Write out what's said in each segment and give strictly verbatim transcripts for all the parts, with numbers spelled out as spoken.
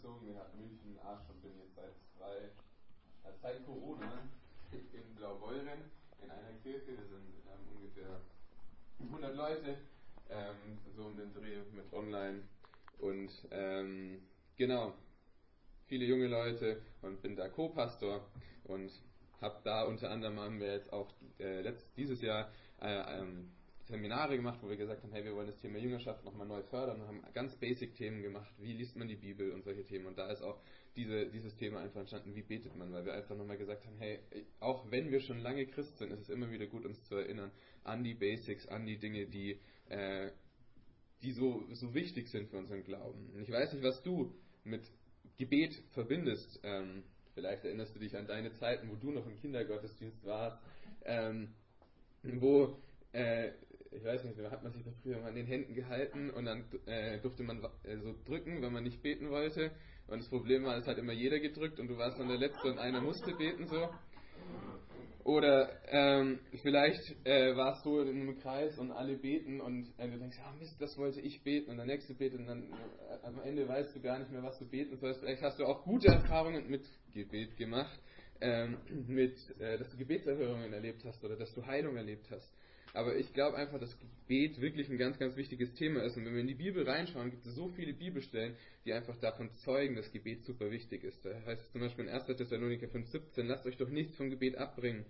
umgezogen, wir hatten München, Arsch und bin jetzt seit zwei, also seit Corona in Blaubeuren in einer Kirche. Wir sind ähm, ungefähr hundert Leute, ähm, so um den Dreh mit online und ähm, genau, viele junge Leute und bin da Co-Pastor und habe da unter anderem haben wir jetzt auch äh, letzt, dieses Jahr äh, ähm, Seminare gemacht, wo wir gesagt haben, hey, wir wollen das Thema Jüngerschaft nochmal neu fördern und haben ganz basic Themen gemacht, wie liest man die Bibel und solche Themen. Und da ist auch diese, dieses Thema einfach entstanden, wie betet man, weil wir einfach nochmal gesagt haben, hey, auch wenn wir schon lange Christ sind, ist es immer wieder gut, uns zu erinnern an die Basics, an die Dinge, die, äh, die so, so wichtig sind für unseren Glauben. Und ich weiß nicht, was du mit Gebet verbindest. Ähm, vielleicht erinnerst du dich an deine Zeiten, wo du noch im Kindergottesdienst warst, ähm, wo äh, ich weiß nicht, da hat man sich da früher mal an den Händen gehalten und dann äh, durfte man äh, so drücken, wenn man nicht beten wollte. Und das Problem war, es hat immer jeder gedrückt und du warst dann der Letzte und einer musste beten so. Oder ähm, vielleicht äh, warst du in einem Kreis und alle beten und äh, du denkst, ah Mist, das wollte ich beten und der Nächste betet und dann äh, am Ende weißt du gar nicht mehr, was du beten sollst. Vielleicht hast du auch gute Erfahrungen mit Gebet gemacht, ähm, mit, äh, dass du Gebetserhörungen erlebt hast oder dass du Heilung erlebt hast. Aber ich glaube einfach, dass Gebet wirklich ein ganz, ganz wichtiges Thema ist. Und wenn wir in die Bibel reinschauen, gibt es so viele Bibelstellen, die einfach davon zeugen, dass Gebet super wichtig ist. Da heißt es zum Beispiel in erster Thessaloniker fünf siebzehn, lasst euch doch nichts vom Gebet abbringen.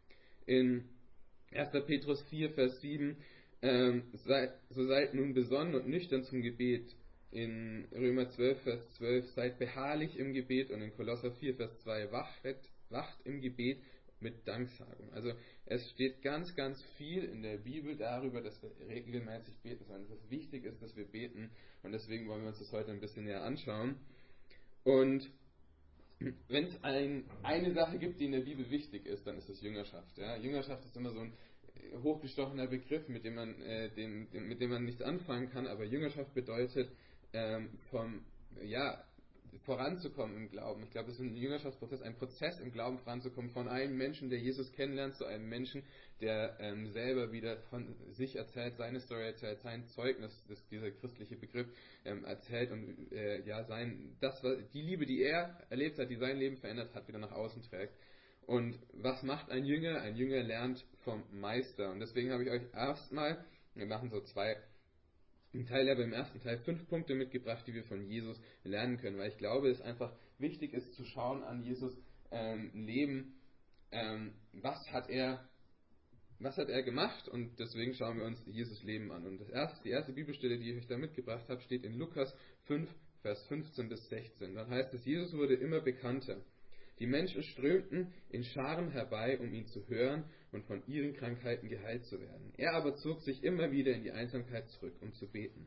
In erster Petrus vier, Vers sieben, ähm, sei, so seid nun besonnen und nüchtern zum Gebet. In Römer zwölf, Vers zwölf, seid beharrlich im Gebet. Und in Kolosser vier, Vers zwei, wachet, wacht im Gebet mit Danksagung. Also es steht ganz, ganz viel in der Bibel darüber, dass wir regelmäßig beten sollen, dass es wichtig ist, dass wir beten und deswegen wollen wir uns das heute ein bisschen näher anschauen. Und wenn es ein, eine Sache gibt, die in der Bibel wichtig ist, dann ist es Jüngerschaft. Ja? Jüngerschaft ist immer so ein hochgestochener Begriff, mit dem man, äh, dem, dem, mit dem man nichts anfangen kann, aber Jüngerschaft bedeutet ähm, vom, ja, voranzukommen im Glauben. Ich glaube, es ist ein Jüngerschaftsprozess, ein Prozess im Glauben voranzukommen, von einem Menschen, der Jesus kennenlernt, zu einem Menschen, der ähm, selber wieder von sich erzählt, seine Story erzählt, sein Zeugnis, das, dieser christliche Begriff ähm, erzählt und äh, ja, sein, das, die Liebe, die er erlebt hat, die sein Leben verändert hat, wieder nach außen trägt. Und was macht ein Jünger? Ein Jünger lernt vom Meister. Und deswegen habe ich euch erstmal, wir machen so zwei Im Teil aber im ersten Teil fünf Punkte mitgebracht, die wir von Jesus lernen können, weil ich glaube, es einfach wichtig ist zu schauen an Jesus ähm, Leben, ähm, was hat er, was hat er gemacht, und deswegen schauen wir uns Jesus Leben an. Und das erste, die erste Bibelstelle, die ich euch da mitgebracht habe, steht in Lukas fünf, Vers fünfzehn bis sechzehn. Dann heißt es, Jesus wurde immer bekannter. Die Menschen strömten in Scharen herbei, um ihn zu hören und von ihren Krankheiten geheilt zu werden. Er aber zog sich immer wieder in die Einsamkeit zurück, um zu beten.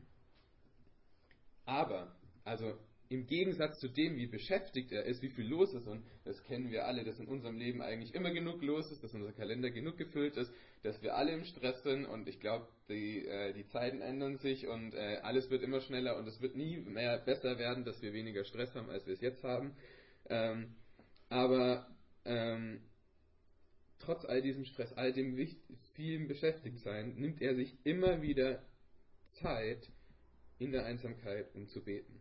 Aber, also im Gegensatz zu dem, wie beschäftigt er ist, wie viel los ist, und das kennen wir alle, dass in unserem Leben eigentlich immer genug los ist, dass unser Kalender genug gefüllt ist, dass wir alle im Stress sind, und ich glaube, die, äh, die Zeiten ändern sich und äh, alles wird immer schneller und es wird nie mehr besser werden, dass wir weniger Stress haben, als wir es jetzt haben. Ähm, Aber ähm, trotz all diesem Stress, all dem vielen Beschäftigtsein, nimmt er sich immer wieder Zeit in der Einsamkeit, um zu beten.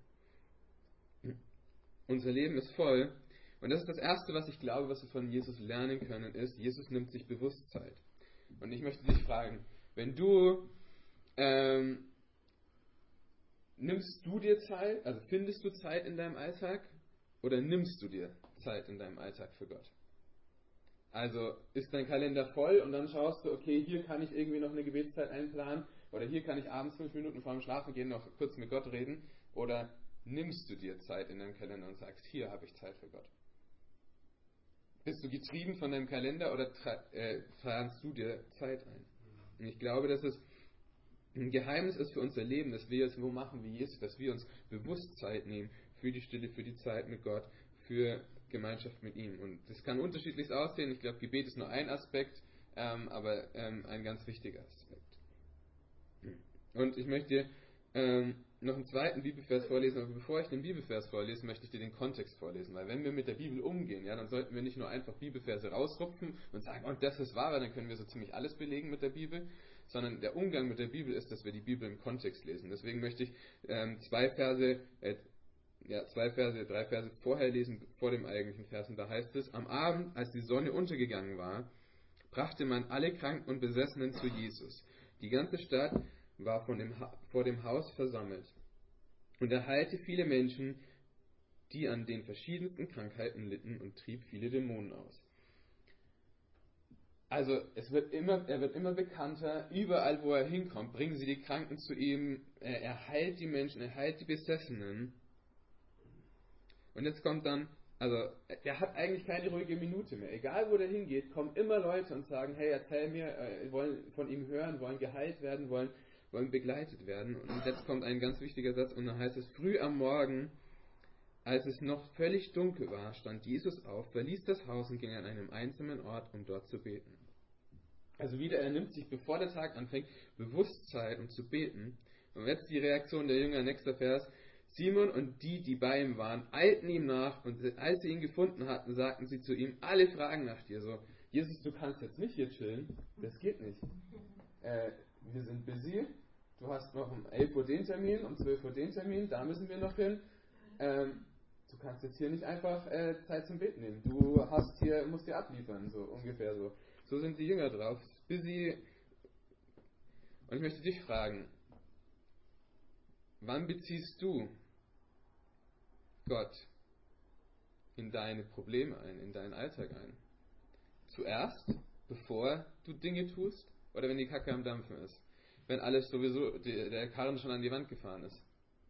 Unser Leben ist voll, und das ist das Erste, was ich glaube, was wir von Jesus lernen können, ist, Jesus nimmt sich bewusst Zeit. Und ich möchte dich fragen, wenn du, ähm, nimmst du dir Zeit, also findest du Zeit in deinem Alltag, oder nimmst du dir Zeit in deinem Alltag für Gott? Also ist dein Kalender voll und dann schaust du, okay, hier kann ich irgendwie noch eine Gebetszeit einplanen oder hier kann ich abends fünf Minuten vor dem Schlafengehen noch kurz mit Gott reden, oder nimmst du dir Zeit in deinem Kalender und sagst, hier habe ich Zeit für Gott? Bist du getrieben von deinem Kalender oder tra- äh, planst du dir Zeit ein? Und ich glaube, dass es ein Geheimnis ist für unser Leben, dass wir es so machen wie Jesus, dass wir uns bewusst Zeit nehmen für die Stille, für die Zeit mit Gott, für Gemeinschaft mit ihm. Und das kann unterschiedlich aussehen. Ich glaube, Gebet ist nur ein Aspekt, ähm, aber ähm, ein ganz wichtiger Aspekt. Und ich möchte dir ähm, noch einen zweiten Bibelvers vorlesen, aber bevor ich den Bibelvers vorlese, möchte ich dir den Kontext vorlesen, weil wenn wir mit der Bibel umgehen, ja, dann sollten wir nicht nur einfach Bibelverse rausrupfen und sagen, und das ist wahr, dann können wir so ziemlich alles belegen mit der Bibel, sondern der Umgang mit der Bibel ist, dass wir die Bibel im Kontext lesen. Deswegen möchte ich ähm, zwei Verse, äh, ja, zwei Verse, drei Verse vorher lesen, vor dem eigentlichen Vers. Und da heißt es, am Abend, als die Sonne untergegangen war, brachte man alle Kranken und Besessenen zu Jesus. Die ganze Stadt war von dem ha- vor dem Haus versammelt. Und er heilte viele Menschen, die an den verschiedensten Krankheiten litten, und trieb viele Dämonen aus. Also es wird immer, er wird immer bekannter, überall wo er hinkommt, bringen sie die Kranken zu ihm, er, er heilt die Menschen, er heilt die Besessenen. Und jetzt kommt dann, also er hat eigentlich keine ruhige Minute mehr. Egal wo der hingeht, kommen immer Leute und sagen, hey, erzähl mir, äh, wollen von ihm hören, wollen geheilt werden, wollen, wollen begleitet werden. Und jetzt kommt ein ganz wichtiger Satz und dann heißt es, früh am Morgen, als es noch völlig dunkel war, stand Jesus auf, verließ das Haus und ging an einen einsamen Ort, um dort zu beten. Also wieder, er nimmt sich, bevor der Tag anfängt, Bewusstsein, um zu beten. Und jetzt die Reaktion der Jünger, nächster Vers. Simon und die, die bei ihm waren, eilten ihm nach, und als sie ihn gefunden hatten, sagten sie zu ihm, alle fragen nach dir. So, Jesus, du kannst jetzt nicht hier chillen, das geht nicht. Äh, wir sind busy, du hast noch um elf Uhr den Termin, um zwölf Uhr den Termin, da müssen wir noch hin. Ähm, du kannst jetzt hier nicht einfach äh, Zeit zum Beten nehmen. Du hast hier, musst dir abliefern, so ungefähr so. So sind die Jünger drauf, busy. Und ich möchte dich fragen, wann beziehst du Gott in deine Probleme ein, in deinen Alltag ein? Zuerst, bevor du Dinge tust, oder wenn die Kacke am Dampfen ist? Wenn alles sowieso, die, der Karren schon an die Wand gefahren ist?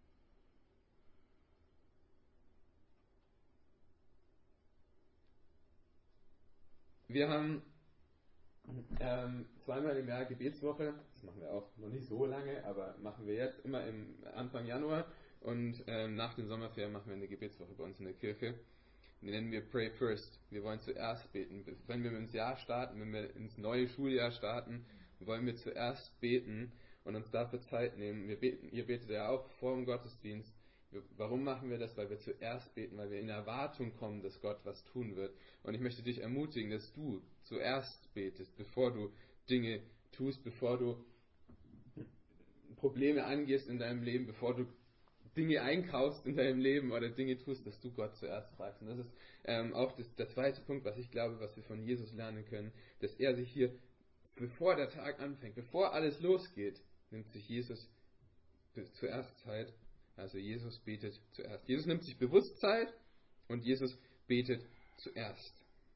Wir haben ähm, zweimal im Jahr Gebetswoche, das machen wir auch noch nicht so lange, aber machen wir jetzt immer im Anfang Januar, und ähm, nach den Sommerferien machen wir eine Gebetswoche bei uns in der Kirche. Die nennen wir Pray First. Wir wollen zuerst beten. Wenn wir ins Jahr starten, wenn wir ins neue Schuljahr starten, wollen wir zuerst beten und uns dafür Zeit nehmen. Wir beten, ihr betet ja auch vor dem Gottesdienst. Wir, warum machen wir das? Weil wir zuerst beten, weil wir in Erwartung kommen, dass Gott was tun wird. Und ich möchte dich ermutigen, dass du zuerst betest, bevor du Dinge tust, bevor du Probleme angehst in deinem Leben, bevor du Dinge einkaufst in deinem Leben oder Dinge tust, dass du Gott zuerst fragst. Und das ist ähm, auch das, der zweite Punkt, was ich glaube, was wir von Jesus lernen können, dass er sich hier, bevor der Tag anfängt, bevor alles losgeht, nimmt sich Jesus zuerst Zeit. Also Jesus betet zuerst. Jesus nimmt sich bewusst Zeit und Jesus betet zuerst.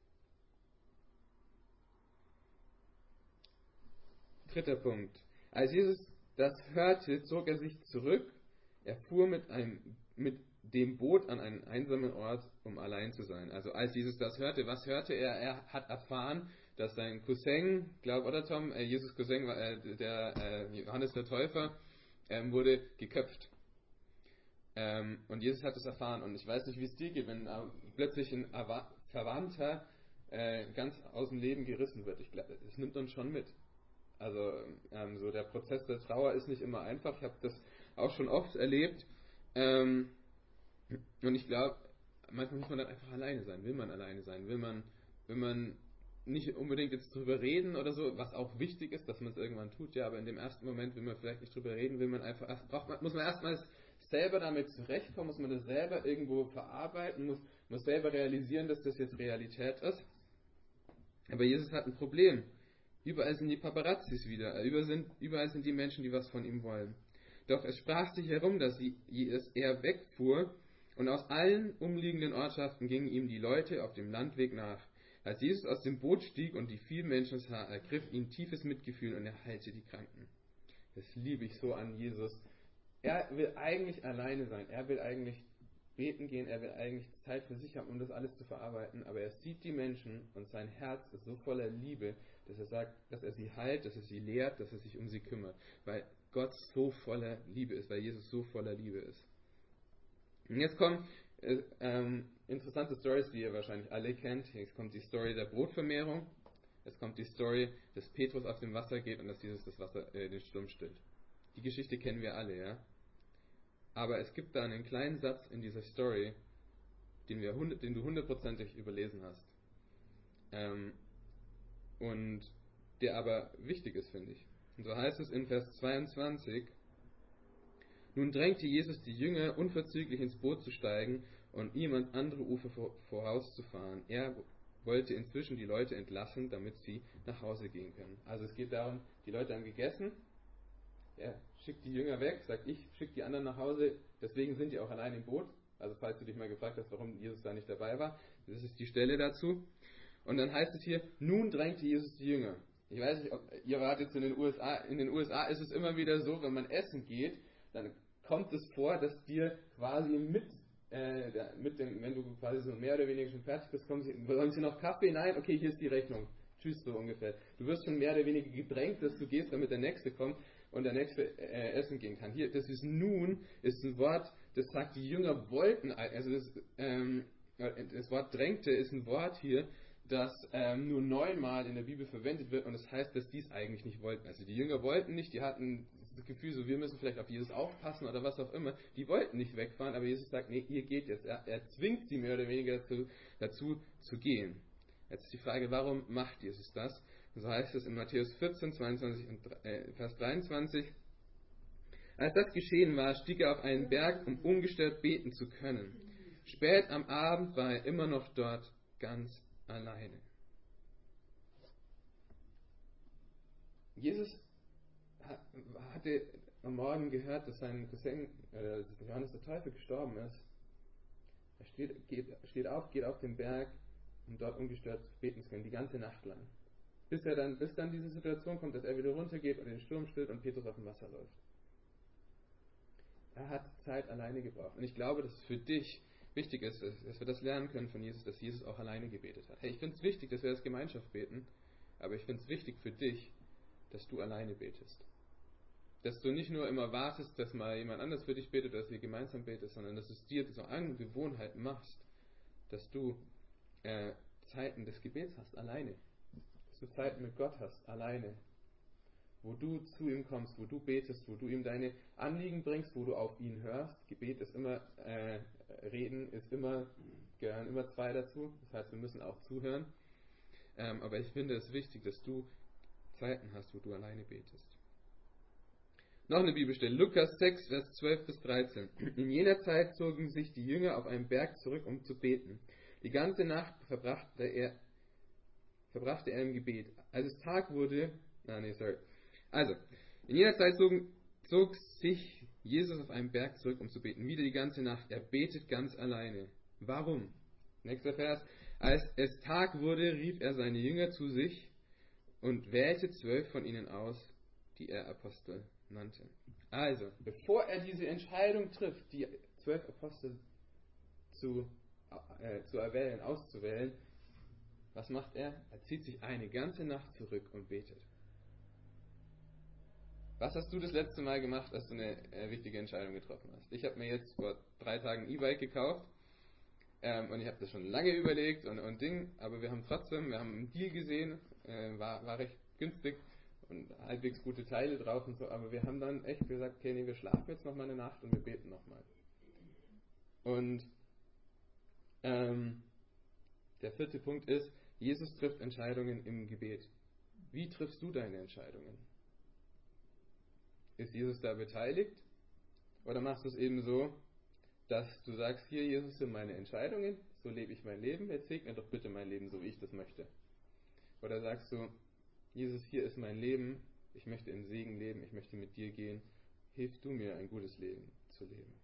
Dritter Punkt. Als Jesus das hörte, zog er sich zurück. Er fuhr mit, einem, mit dem Boot an einen einsamen Ort, um allein zu sein. Also als Jesus das hörte, was hörte er? Er hat erfahren, dass sein Cousin, glaub oder Tom, äh, Jesus Cousin, äh, der äh, Johannes der Täufer, ähm, wurde geköpft. Ähm, und Jesus hat es erfahren. Und ich weiß nicht, wie es dir geht, wenn äh, plötzlich ein Erwa- Verwandter äh, ganz aus dem Leben gerissen wird. Ich glaube, es nimmt uns schon mit. Also ähm, so der Prozess der Trauer ist nicht immer einfach. Ich habe das auch schon oft erlebt. Ähm, und ich glaube, manchmal muss man dann einfach alleine sein. Will man alleine sein? Will man, will man nicht unbedingt jetzt drüber reden oder so, was auch wichtig ist, dass man es irgendwann tut, ja, aber in dem ersten Moment will man vielleicht nicht drüber reden, will man einfach, braucht man, muss man erstmal selber damit zurechtkommen, muss man das selber irgendwo verarbeiten, muss, muss selber realisieren, dass das jetzt Realität ist. Aber Jesus hat ein Problem. Überall sind die Paparazzis wieder, überall sind, überall sind die Menschen, die was von ihm wollen. Doch es sprach sich herum, dass, sie, dass er wegfuhr, und aus allen umliegenden Ortschaften gingen ihm die Leute auf dem Landweg nach. Als Jesus aus dem Boot stieg und die vielen Menschen sah, ergriff ihn tiefes Mitgefühl und er heilte die Kranken. Das liebe ich so an Jesus. Er will eigentlich alleine sein, er will eigentlich beten gehen, er will eigentlich Zeit für sich haben, um das alles zu verarbeiten, aber er sieht die Menschen und sein Herz ist so voller Liebe, dass er sagt, dass er sie heilt, dass er sie lehrt, dass er sich um sie kümmert, weil Gott so voller Liebe ist, weil Jesus so voller Liebe ist. Und jetzt kommen äh, ähm, interessante Stories, die ihr wahrscheinlich alle kennt. Jetzt kommt die Story der Brotvermehrung, jetzt kommt die Story, dass Petrus auf dem Wasser geht und dass Jesus das Wasser, äh, den Sturm stillt. Die Geschichte kennen wir alle, ja. Aber es gibt da einen kleinen Satz in dieser Story, den, wir, den du hundertprozentig überlesen hast. Ähm, und der aber wichtig ist, finde ich. Und so heißt es in Vers zweiundzwanzig, Nun drängte Jesus die Jünger, unverzüglich ins Boot zu steigen und ihm ans andere Ufer vorauszufahren. Er wollte inzwischen die Leute entlassen, damit sie nach Hause gehen können. Also es geht darum, die Leute haben gegessen, er schickt die Jünger weg, sagt, ich schicke die anderen nach Hause, deswegen sind die auch allein im Boot. Also falls du dich mal gefragt hast, warum Jesus da nicht dabei war, das ist die Stelle dazu. Und dann heißt es hier, nun drängte Jesus die Jünger. Ich weiß nicht, ob ihr wart jetzt in den U S A, in den U S A ist es immer wieder so, wenn man essen geht, dann kommt es vor, dass dir quasi mit, äh, mit dem, wenn du quasi so mehr oder weniger schon fertig bist, kommen sie, wollen sie noch Kaffee? Nein, okay, hier ist die Rechnung. Tschüss, so ungefähr. Du wirst schon mehr oder weniger gedrängt, dass du gehst, damit der Nächste kommt und der Nächste äh, essen gehen kann. Hier, das ist nun, ist ein Wort, das sagt, die Jünger wollten, also das, ähm, das Wort drängte ist ein Wort hier, das ähm, nur neunmal in der Bibel verwendet wird und das heißt, dass die es eigentlich nicht wollten. Also die Jünger wollten nicht, die hatten das Gefühl, so wir müssen vielleicht auf Jesus aufpassen oder was auch immer. Die wollten nicht wegfahren, aber Jesus sagt, nee, ihr geht jetzt. Er, er zwingt sie mehr oder weniger dazu, dazu zu gehen. Jetzt ist die Frage, warum macht Jesus das? So heißt es in Matthäus vierzehn, zweiundzwanzig und äh, Vers dreiundzwanzig. Als das geschehen war, stieg er auf einen Berg, um ungestört beten zu können. Spät am Abend war er immer noch dort, ganz alleine. Jesus hatte am Morgen gehört, dass sein Cousin, äh, Johannes der Täufer, gestorben ist. Er steht, geht, steht auf, geht auf den Berg, um dort ungestört beten zu können, die ganze Nacht lang. Bis, er dann, bis dann diese Situation kommt, dass er wieder runtergeht und den Sturm stillt und Petrus auf dem Wasser läuft. Er hat Zeit alleine gebraucht. Und ich glaube, dass es für dich wichtig ist, dass wir das lernen können von Jesus, dass Jesus auch alleine gebetet hat. Hey, ich finde es wichtig, dass wir als Gemeinschaft beten, aber ich finde es wichtig für dich, dass du alleine betest. Dass du nicht nur immer wartest, dass mal jemand anders für dich betet, dass ihr gemeinsam betet, sondern dass du es dir zur Angewohnheit machst, dass du äh, Zeiten des Gebets hast, alleine. Dass du Zeiten mit Gott hast, alleine. Wo du zu ihm kommst, wo du betest, wo du ihm deine Anliegen bringst, wo du auf ihn hörst. Gebet ist immer, äh, Reden ist immer, gehören immer zwei dazu. Das heißt, wir müssen auch zuhören. Ähm, aber ich finde es wichtig, dass du Zeiten hast, wo du alleine betest. Noch eine Bibelstelle, Lukas sechs, Vers zwölf bis dreizehn. In jener Zeit zogen sich die Jünger auf einen Berg zurück, um zu beten. Die ganze Nacht verbrachte er, verbrachte er im Gebet. Als es Tag wurde, ah nee, sorry. Also, in jener Zeit zog, zog sich Jesus auf einen Berg zurück, um zu beten. Wieder die ganze Nacht. Er betet ganz alleine. Warum? Nächster Vers. Als es Tag wurde, rief er seine Jünger zu sich und wählte zwölf von ihnen aus, die er Apostel nannte. Also, bevor er diese Entscheidung trifft, die zwölf Apostel zu, äh, zu erwählen, auszuwählen, was macht er? Er zieht sich eine ganze Nacht zurück und betet. Was hast du das letzte Mal gemacht, als du eine äh, wichtige Entscheidung getroffen hast? Ich habe mir jetzt vor drei Tagen ein E-Bike gekauft ähm, und ich habe das schon lange überlegt und, und Ding, aber wir haben trotzdem, wir haben einen Deal gesehen, äh, war, war recht günstig und halbwegs gute Teile drauf und so, aber wir haben dann echt gesagt, okay, nee, wir schlafen jetzt noch mal eine Nacht und wir beten noch mal. Und ähm, der vierte Punkt ist, Jesus trifft Entscheidungen im Gebet. Wie triffst du deine Entscheidungen? Ist Jesus da beteiligt? Oder machst du es eben so, dass du sagst, hier Jesus sind meine Entscheidungen, so lebe ich mein Leben, jetzt segne doch bitte mein Leben, so wie ich das möchte. Oder sagst du, Jesus, hier ist mein Leben, ich möchte in Segen leben, ich möchte mit dir gehen, hilf du mir, ein gutes Leben zu leben.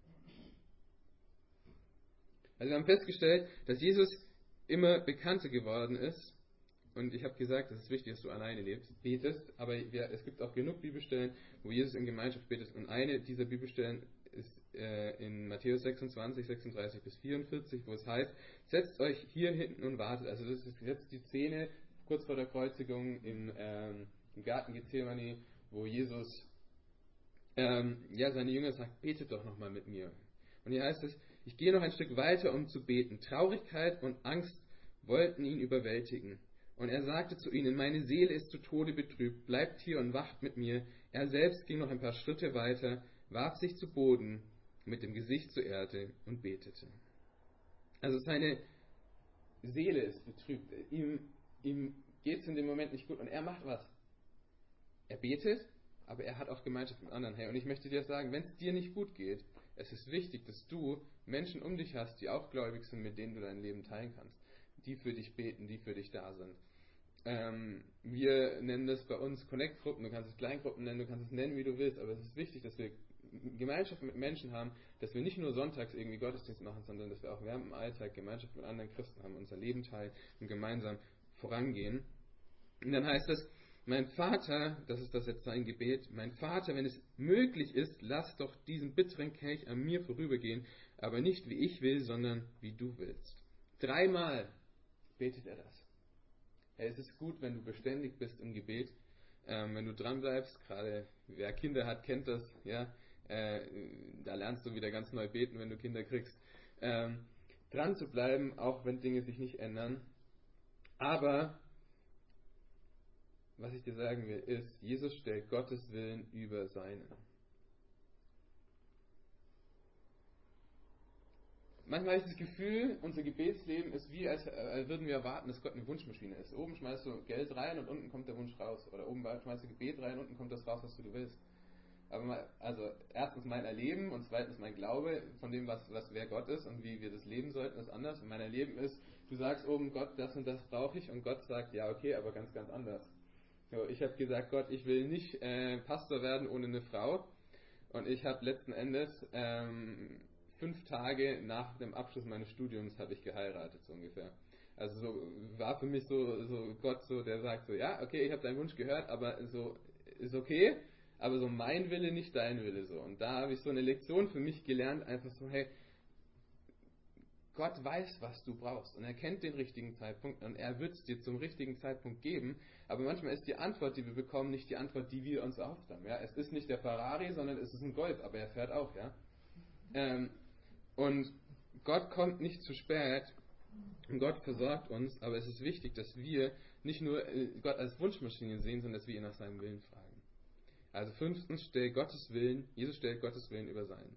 Also wir haben festgestellt, dass Jesus immer bekannter geworden ist. Und ich habe gesagt, es ist wichtig, dass du alleine lebst, betest, aber es gibt auch genug Bibelstellen, wo Jesus in Gemeinschaft betet. Und eine dieser Bibelstellen ist äh, in Matthäus sechsundzwanzig, sechsunddreißig bis vierundvierzig, wo es heißt, setzt euch hier hinten und wartet. Also das ist jetzt die Szene kurz vor der Kreuzigung im, ähm, im Garten Gethsemane, wo Jesus ähm, ja, seine Jünger sagt, betet doch nochmal mit mir. Und hier heißt es, ich gehe noch ein Stück weiter, um zu beten. Traurigkeit und Angst wollten ihn überwältigen. Und er sagte zu ihnen, meine Seele ist zu Tode betrübt, bleibt hier und wacht mit mir. Er selbst ging noch ein paar Schritte weiter, warf sich zu Boden, mit dem Gesicht zur Erde und betete. Also seine Seele ist betrübt, ihm, ihm geht es in dem Moment nicht gut und er macht was? Er betet aber er hat auch Gemeinschaft mit anderen. Hey, und ich möchte dir sagen, wenn es dir nicht gut geht, es ist wichtig, dass du Menschen um dich hast, die auch gläubig sind, mit denen du dein Leben teilen kannst, die für dich beten, die für dich da sind. Ähm, wir nennen das bei uns Connect-Gruppen, du kannst es Kleingruppen nennen, du kannst es nennen, wie du willst, aber es ist wichtig, dass wir Gemeinschaft mit Menschen haben, dass wir nicht nur sonntags irgendwie Gottesdienst machen, sondern dass wir auch während dem Alltag Gemeinschaft mit anderen Christen haben, unser Leben teilen und gemeinsam vorangehen. Und dann heißt es, mein Vater, das ist das jetzt sein Gebet, mein Vater, wenn es möglich ist, lass doch diesen bitteren Kelch an mir vorübergehen, aber nicht wie ich will, sondern wie du willst. Dreimal betet er das. Ja, es ist gut, wenn du beständig bist im Gebet, ähm, wenn du dran bleibst, gerade wer Kinder hat, kennt das, ja, äh, da lernst du wieder ganz neu beten, wenn du Kinder kriegst. Ähm, dran zu bleiben, auch wenn Dinge sich nicht ändern. Aber was ich dir sagen will, ist, Jesus stellt Gottes Willen über seinen. Manchmal habe ich das Gefühl, unser Gebetsleben ist wie, als würden wir erwarten, dass Gott eine Wunschmaschine ist. Oben schmeißt du Geld rein und unten kommt der Wunsch raus. Oder oben schmeißt du Gebet rein und unten kommt das raus, was du willst. Aber mal, also erstens mein Erleben und zweitens mein Glaube von dem, was, was wer Gott ist und wie wir das leben sollten, ist anders. Und mein Erleben ist, du sagst oben, Gott, das und das brauche ich, und Gott sagt, ja okay, aber ganz, ganz anders. So, ich habe gesagt, Gott, ich will nicht äh, Pastor werden ohne eine Frau, und ich habe letzten Endes ähm, fünf Tage nach dem Abschluss meines Studiums habe ich geheiratet, so ungefähr. Also so war für mich so, so Gott so, der sagt so, ja, okay, ich habe deinen Wunsch gehört, aber so ist okay, aber so mein Wille, nicht dein Wille so. Und da habe ich so eine Lektion für mich gelernt, einfach so, hey, Gott weiß, was du brauchst, und er kennt den richtigen Zeitpunkt, und er wird es dir zum richtigen Zeitpunkt geben, aber manchmal ist die Antwort, die wir bekommen, nicht die Antwort, die wir uns erhofft haben. Ja? Es ist nicht der Ferrari, sondern es ist ein Golf, aber er fährt auch. Ja? Ähm, und Gott kommt nicht zu spät, und Gott versorgt uns, aber es ist wichtig, dass wir nicht nur Gott als Wunschmaschine sehen, sondern dass wir ihn nach seinem Willen fragen. Also fünftens, stell Gottes Willen, Jesus stellt Gottes Willen über seinen.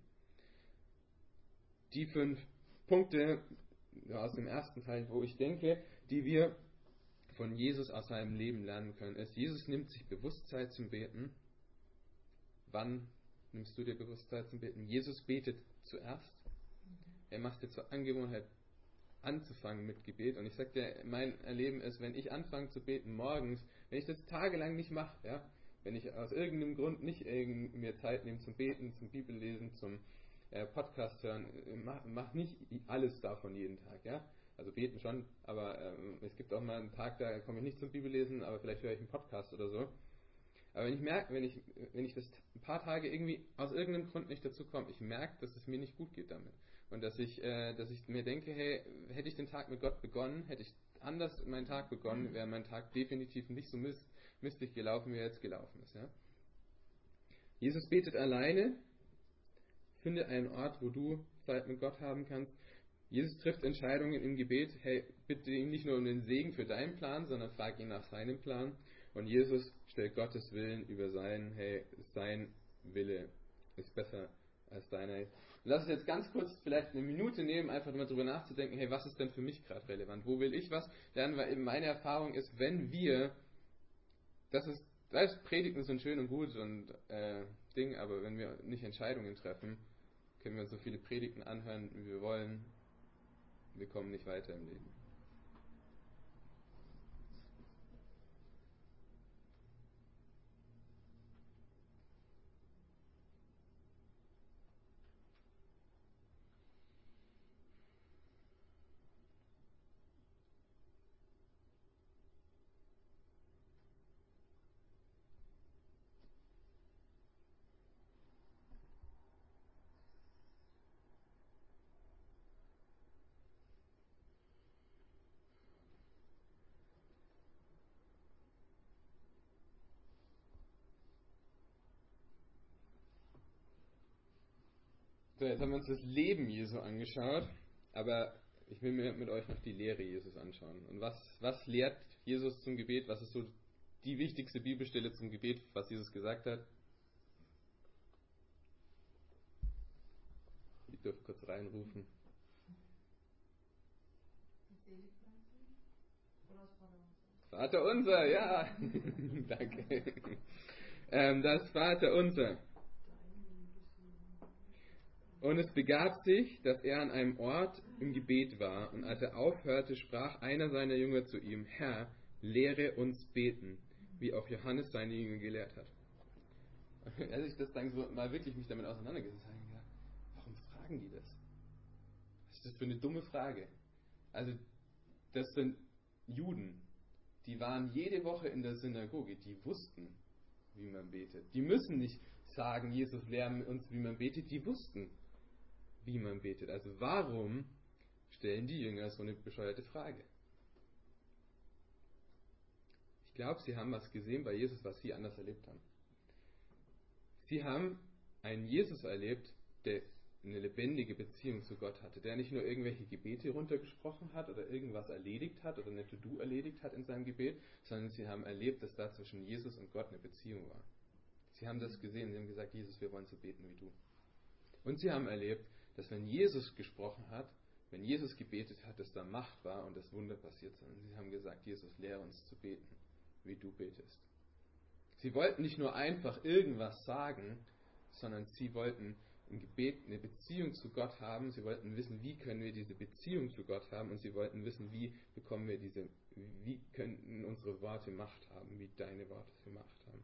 Die fünf Punkte aus dem ersten Teil, wo ich denke, die wir von Jesus aus seinem Leben lernen können, ist, Jesus nimmt sich bewusst Zeit zum Beten. Wann nimmst du dir bewusst Zeit zum Beten? Jesus betet zuerst. Er macht dir zur Angewohnheit, anzufangen mit Gebet. Und ich sage dir, mein Erleben ist, wenn ich anfange zu beten morgens, wenn ich das tagelang nicht mache, ja, wenn ich aus irgendeinem Grund nicht mir Zeit nehme zum Beten, zum Bibellesen, zum äh, Podcast hören, mach, mach nicht alles davon jeden Tag, ja. Also beten schon, aber ähm, es gibt auch mal einen Tag, da komme ich nicht zum Bibellesen, aber vielleicht höre ich einen Podcast oder so. Aber wenn ich merke, wenn ich, wenn ich das ein paar Tage irgendwie aus irgendeinem Grund nicht dazu komme, ich merke, dass es mir nicht gut geht damit. Und dass ich, äh, dass ich mir denke, hey, hätte ich den Tag mit Gott begonnen, hätte ich anders meinen Tag begonnen, wäre mein Tag definitiv nicht so mist, mistig gelaufen, wie er jetzt gelaufen ist. Ja? Jesus betet alleine. Finde einen Ort, wo du Zeit mit Gott haben kannst. Jesus trifft Entscheidungen im Gebet. Hey, bitte ihn nicht nur um den Segen für deinen Plan, sondern frag ihn nach seinem Plan. Und Jesus stellt Gottes Willen über seinen. Hey, sein Wille ist besser als deiner. Lass uns jetzt ganz kurz vielleicht eine Minute nehmen, einfach mal drüber nachzudenken, hey, was ist denn für mich gerade relevant? Wo will ich was lernen? Weil eben meine Erfahrung ist, wenn wir, das ist, das Predigten sind schön und gut und äh, Ding, aber wenn wir nicht Entscheidungen treffen, können wir uns so viele Predigten anhören, wie wir wollen. Wir kommen nicht weiter im Leben. So, jetzt haben wir uns das Leben Jesu angeschaut, aber ich will mir mit euch noch die Lehre Jesus anschauen. Und was, was lehrt Jesus zum Gebet? Was ist so die wichtigste Bibelstelle zum Gebet, was Jesus gesagt hat? Ich dürfte kurz reinrufen. Vater unser, ja. Danke. ähm, das Vaterunser. Und es begab sich, dass er an einem Ort im Gebet war, und als er aufhörte, sprach einer seiner Jünger zu ihm: Herr, lehre uns beten, wie auch Johannes seine Jünger gelehrt hat. Und als ich das dann so mal wirklich mich damit auseinandergesetzt habe, habe ich gedacht, warum fragen die das? Was ist das für eine dumme Frage? Also, das sind Juden, die waren jede Woche in der Synagoge, die wussten, wie man betet. Die müssen nicht sagen, Jesus, lehre uns, wie man betet, die wussten, wie man betet. Also warum stellen die Jünger so eine bescheuerte Frage? Ich glaube, sie haben was gesehen bei Jesus, was sie anders erlebt haben. Sie haben einen Jesus erlebt, der eine lebendige Beziehung zu Gott hatte, der nicht nur irgendwelche Gebete runtergesprochen hat oder irgendwas erledigt hat oder eine To-Do erledigt hat in seinem Gebet, sondern sie haben erlebt, dass da zwischen Jesus und Gott eine Beziehung war. Sie haben das gesehen, sie haben gesagt, Jesus, wir wollen so beten wie du. Und sie haben erlebt, dass wenn Jesus gesprochen hat, wenn Jesus gebetet hat, dass da Macht war und das Wunder passiert sind. Und sie haben gesagt, Jesus, lehre uns zu beten, wie du betest. Sie wollten nicht nur einfach irgendwas sagen, sondern sie wollten im Gebet eine Beziehung zu Gott haben. Sie wollten wissen, wie können wir diese Beziehung zu Gott haben, und sie wollten wissen, wie bekommen wir diese, wie können unsere Worte Macht haben, wie deine Worte sie Macht haben.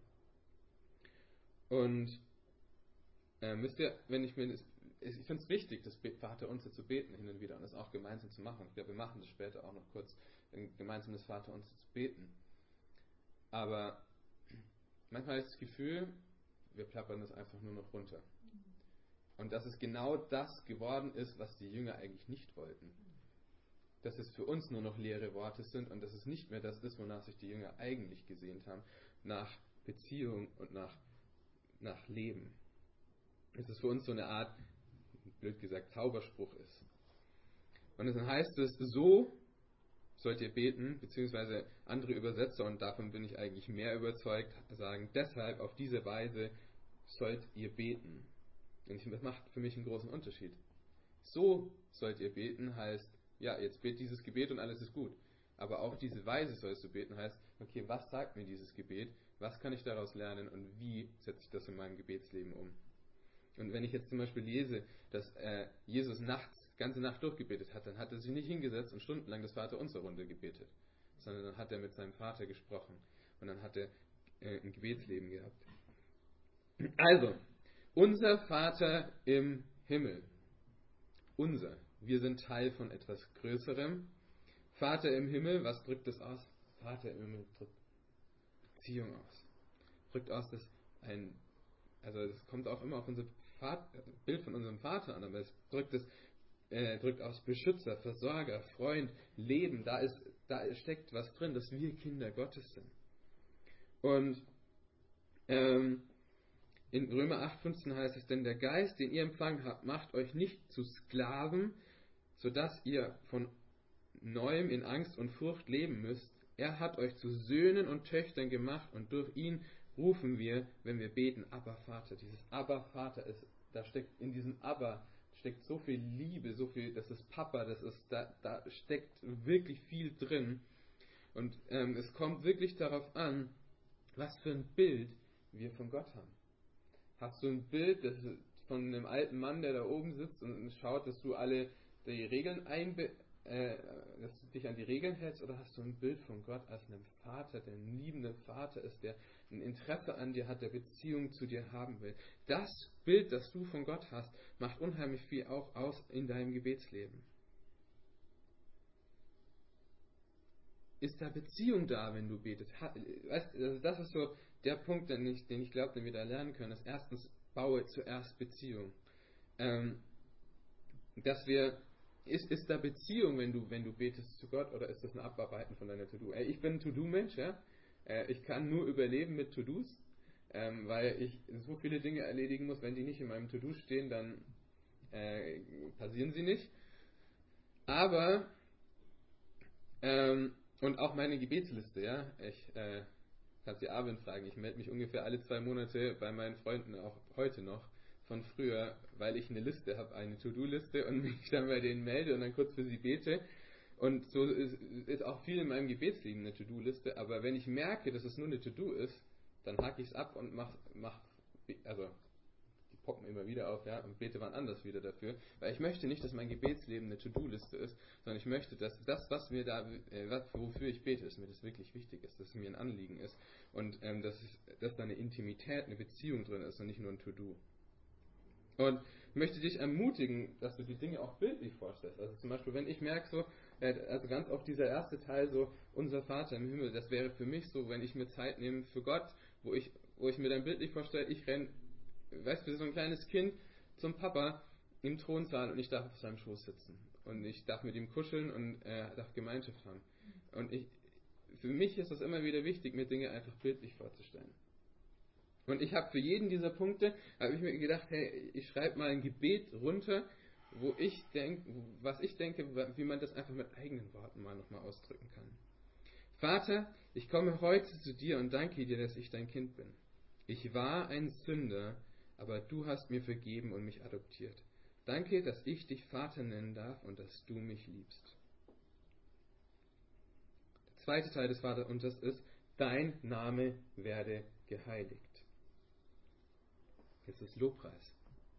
Und äh, wisst ihr, wenn ich mir das, ich finde es wichtig, das Vaterunser zu beten hin und wieder und das auch gemeinsam zu machen. Ich glaube, wir machen das später auch noch kurz, gemeinsam das Vaterunser zu beten. Aber manchmal ist das Gefühl, wir plappern das einfach nur noch runter. Und dass es genau das geworden ist, was die Jünger eigentlich nicht wollten. Dass es für uns nur noch leere Worte sind und dass es nicht mehr das ist, wonach sich die Jünger eigentlich gesehnt haben, nach Beziehung und nach, nach Leben. Dass es für uns so eine Art, blöd gesagt, Zauberspruch ist. Und dann heißt es, so sollt ihr beten, beziehungsweise andere Übersetzer, und davon bin ich eigentlich mehr überzeugt, sagen, deshalb auf diese Weise sollt ihr beten. Und das macht für mich einen großen Unterschied. So sollt ihr beten heißt, ja, jetzt bet dieses Gebet und alles ist gut. Aber auf diese Weise sollst du beten heißt, okay, was sagt mir dieses Gebet? Was kann ich daraus lernen und wie setze ich das in meinem Gebetsleben um? Und wenn ich jetzt zum Beispiel lese, dass äh, Jesus nachts, ganze Nacht durchgebetet hat, dann hat er sich nicht hingesetzt und stundenlang das Vaterunser runtergebetet, sondern dann hat er mit seinem Vater gesprochen und dann hat er äh, ein Gebetsleben gehabt. Also, unser Vater im Himmel. Unser. Wir sind Teil von etwas Größerem. Vater im Himmel, was drückt das aus? Vater im Himmel drückt Beziehung aus. Drückt aus, dass ein, also es kommt auch immer auf unser Vater, Bild von unserem Vater an, aber es drückt es, äh, drückt aus Beschützer, Versorger, Freund, Leben. Da ist, da steckt was drin, dass wir Kinder Gottes sind. Und ähm, in Römer acht fünfzehn heißt es, denn der Geist, den ihr empfangen habt, macht euch nicht zu Sklaven, sodass ihr von Neuem in Angst und Furcht leben müsst. Er hat euch zu Söhnen und Töchtern gemacht und durch ihn rufen wir, wenn wir beten, Abba Vater. Dieses Abba Vater ist, da steckt in diesem Abba steckt so viel Liebe, so viel, das ist Papa, das ist, da, da steckt wirklich viel drin. Und ähm, es kommt wirklich darauf an, was für ein Bild wir von Gott haben. Hast du ein Bild das von einem alten Mann, der da oben sitzt und schaut, dass du alle die Regeln einbe äh, dass du dich an die Regeln hältst, oder hast du ein Bild von Gott als einem Vater, der ein liebender Vater ist, der ein Interesse an dir hat, der Beziehung zu dir haben will? Das Bild, das du von Gott hast, macht unheimlich viel auch aus in deinem Gebetsleben. Ist da Beziehung da, wenn du betest? Weißt, also das ist so der Punkt, den ich, den ich glaube, den wir da lernen können. Ist erstens, baue zuerst Beziehung. Ähm, dass wir, ist, ist da Beziehung, wenn du, wenn du betest zu Gott, oder ist das ein Abarbeiten von deiner To-Do? Äh, ich bin ein To-Do-Mensch, ja. Äh, ich kann nur überleben mit To-Dos, ähm, weil ich so viele Dinge erledigen muss. Wenn die nicht in meinem To-Do stehen, dann äh, passieren sie nicht. Aber ähm, und auch meine Gebetsliste, ja. Ich äh, kannst die Arvin fragen. Ich melde mich ungefähr alle zwei Monate bei meinen Freunden, auch heute noch, von früher, weil ich eine Liste habe, eine To-Do-Liste, und mich dann bei denen melde und dann kurz für sie bete. Und so ist, ist auch viel in meinem Gebetsleben eine To-Do-Liste, aber wenn ich merke, dass es nur eine To-Do ist, dann hake ich es ab und mach, mach, also die poppen immer wieder auf, ja, und bete wann anders wieder dafür, weil ich möchte nicht, dass mein Gebetsleben eine To-Do-Liste ist, sondern ich möchte, dass das, was mir da, äh, was, wofür ich bete, dass mir das wirklich wichtig ist, dass es mir ein Anliegen ist und ähm, dass, es, dass da eine Intimität, eine Beziehung drin ist und nicht nur ein To-Do. Und ich möchte dich ermutigen, dass du die Dinge auch bildlich vorstellst. Also zum Beispiel, wenn ich merke so, also ganz oft dieser erste Teil so, unser Vater im Himmel, das wäre für mich so, wenn ich mir Zeit nehme für Gott, wo ich, wo ich mir dann bildlich vorstelle, ich renne, weißt du, wie so ein kleines Kind zum Papa im Thronsaal und ich darf auf seinem Schoß sitzen. Und ich darf mit ihm kuscheln und er darf Gemeinschaft haben. Und ich, für mich ist es immer wieder wichtig, mir Dinge einfach bildlich vorzustellen. Und ich habe für jeden dieser Punkte, habe ich mir gedacht, hey, ich schreibe mal ein Gebet runter, wo ich denke, was ich denke, wie man das einfach mit eigenen Worten mal nochmal ausdrücken kann. Vater, ich komme heute zu dir und danke dir, dass ich dein Kind bin. Ich war ein Sünder, aber du hast mir vergeben und mich adoptiert. Danke, dass ich dich Vater nennen darf und dass du mich liebst. Der zweite Teil des Vaterunters ist, dein Name werde geheiligt. Jetzt ist Lobpreis.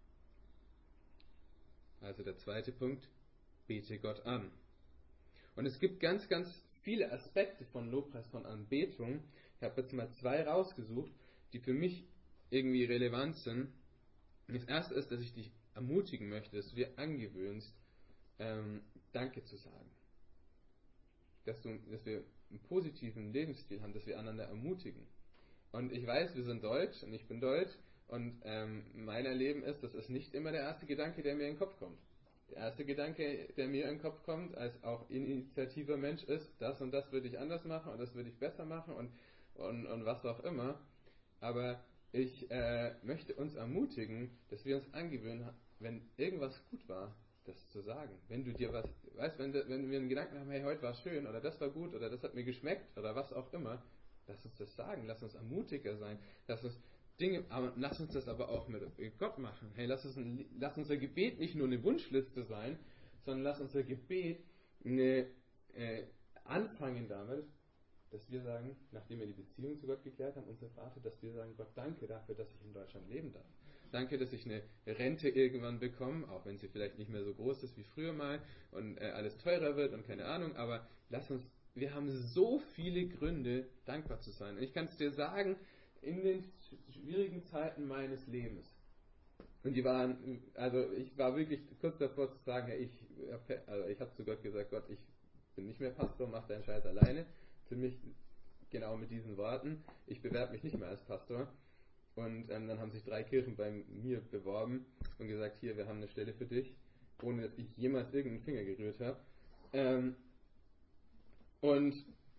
Also der zweite Punkt, bete Gott an. Und es gibt ganz, ganz viele Aspekte von Lobpreis, von Anbetung. Ich habe jetzt mal zwei rausgesucht, die für mich irgendwie relevant sind. Das erste ist, dass ich dich ermutigen möchte, dass du dir angewöhnst, ähm, Danke zu sagen. Dass, du, dass wir einen positiven Lebensstil haben, dass wir einander ermutigen. Und ich weiß, wir sind deutsch und ich bin deutsch. Und ähm, mein Erleben ist, das ist nicht immer der erste Gedanke, der mir in den Kopf kommt. Der erste Gedanke, der mir in den Kopf kommt, als auch initiativer Mensch ist, das und das würde ich anders machen und das würde ich besser machen und, und, und was auch immer. Aber ich äh, möchte uns ermutigen, dass wir uns angewöhnen, wenn irgendwas gut war, das zu sagen. Wenn du dir was, weißt, wenn, wenn wir einen Gedanken haben, hey, heute war schön oder das war gut oder das hat mir geschmeckt oder was auch immer, lass uns das sagen, lass uns ermutiger sein, lass uns Dinge, aber lass uns das aber auch mit Gott machen. Hey, lass, uns ein, lass unser Gebet nicht nur eine Wunschliste sein, sondern lass unser Gebet eine, äh, anfangen damit, dass wir sagen, nachdem wir die Beziehung zu Gott geklärt haben, unser Vater, dass wir sagen, Gott, danke dafür, dass ich in Deutschland leben darf. Danke, dass ich eine Rente irgendwann bekomme, auch wenn sie vielleicht nicht mehr so groß ist wie früher mal und äh, alles teurer wird und keine Ahnung, aber lass uns, wir haben so viele Gründe, dankbar zu sein. Und ich kann es dir sagen, in den schwierigen Zeiten meines Lebens. Und die waren, also ich war wirklich kurz davor zu sagen, ja, ich, also ich habe zu Gott gesagt, Gott, ich bin nicht mehr Pastor, mach deinen Scheiß alleine. Ziemlich genau mit diesen Worten. Ich bewerbe mich nicht mehr als Pastor. Und ähm, dann haben sich drei Kirchen bei mir beworben und gesagt, hier, wir haben eine Stelle für dich, ohne dass ich jemals irgendeinen Finger gerührt habe. Ähm, und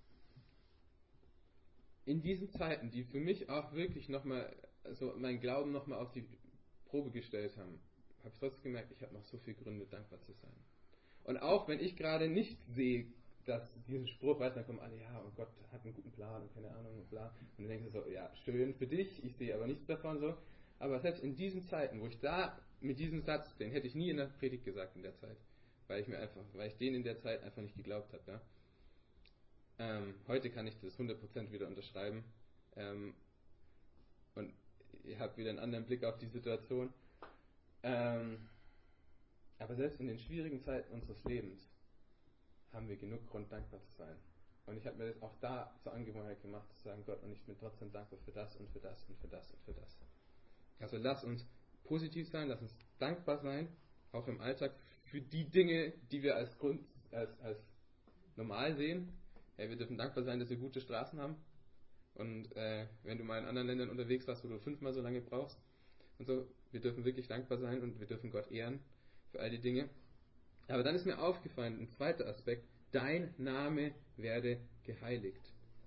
in diesen Zeiten, die für mich auch wirklich nochmal, also mein Glauben nochmal auf die Probe gestellt haben, habe ich trotzdem gemerkt, ich habe noch so viele Gründe, dankbar zu sein. Und auch wenn ich gerade nicht sehe, dass diesen Spruch, weißt du, dann kommen alle, ja, und Gott hat einen guten Plan und keine Ahnung und bla. Und dann denkst du so, ja, schön für dich, ich sehe aber nichts davon so. Aber selbst in diesen Zeiten, wo ich da mit diesem Satz, den hätte ich nie in der Predigt gesagt in der Zeit, weil ich mir einfach, weil ich den in der Zeit einfach nicht geglaubt habe, ja. Ähm, heute kann ich das hundert Prozent wieder unterschreiben ähm, und ich habe wieder einen anderen Blick auf die Situation. Ähm, aber selbst in den schwierigen Zeiten unseres Lebens haben wir genug Grund, dankbar zu sein. Und ich habe mir das auch da zur Angewohnheit gemacht, zu sagen, Gott, und ich bin trotzdem dankbar für das und für das und für das und für das. Also lass uns positiv sein, lass uns dankbar sein, auch im Alltag, für die Dinge, die wir als Grund, als, als normal sehen. Hey, wir dürfen dankbar sein, dass wir gute Straßen haben. Und äh, wenn du mal in anderen Ländern unterwegs warst, wo du fünfmal so lange brauchst und so, wir dürfen wirklich dankbar sein und wir dürfen Gott ehren für all die Dinge. Aber dann ist mir aufgefallen, ein zweiter Aspekt, dein Name werde geheiligt.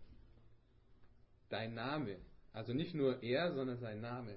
Dein Name. Also nicht nur er, sondern sein Name.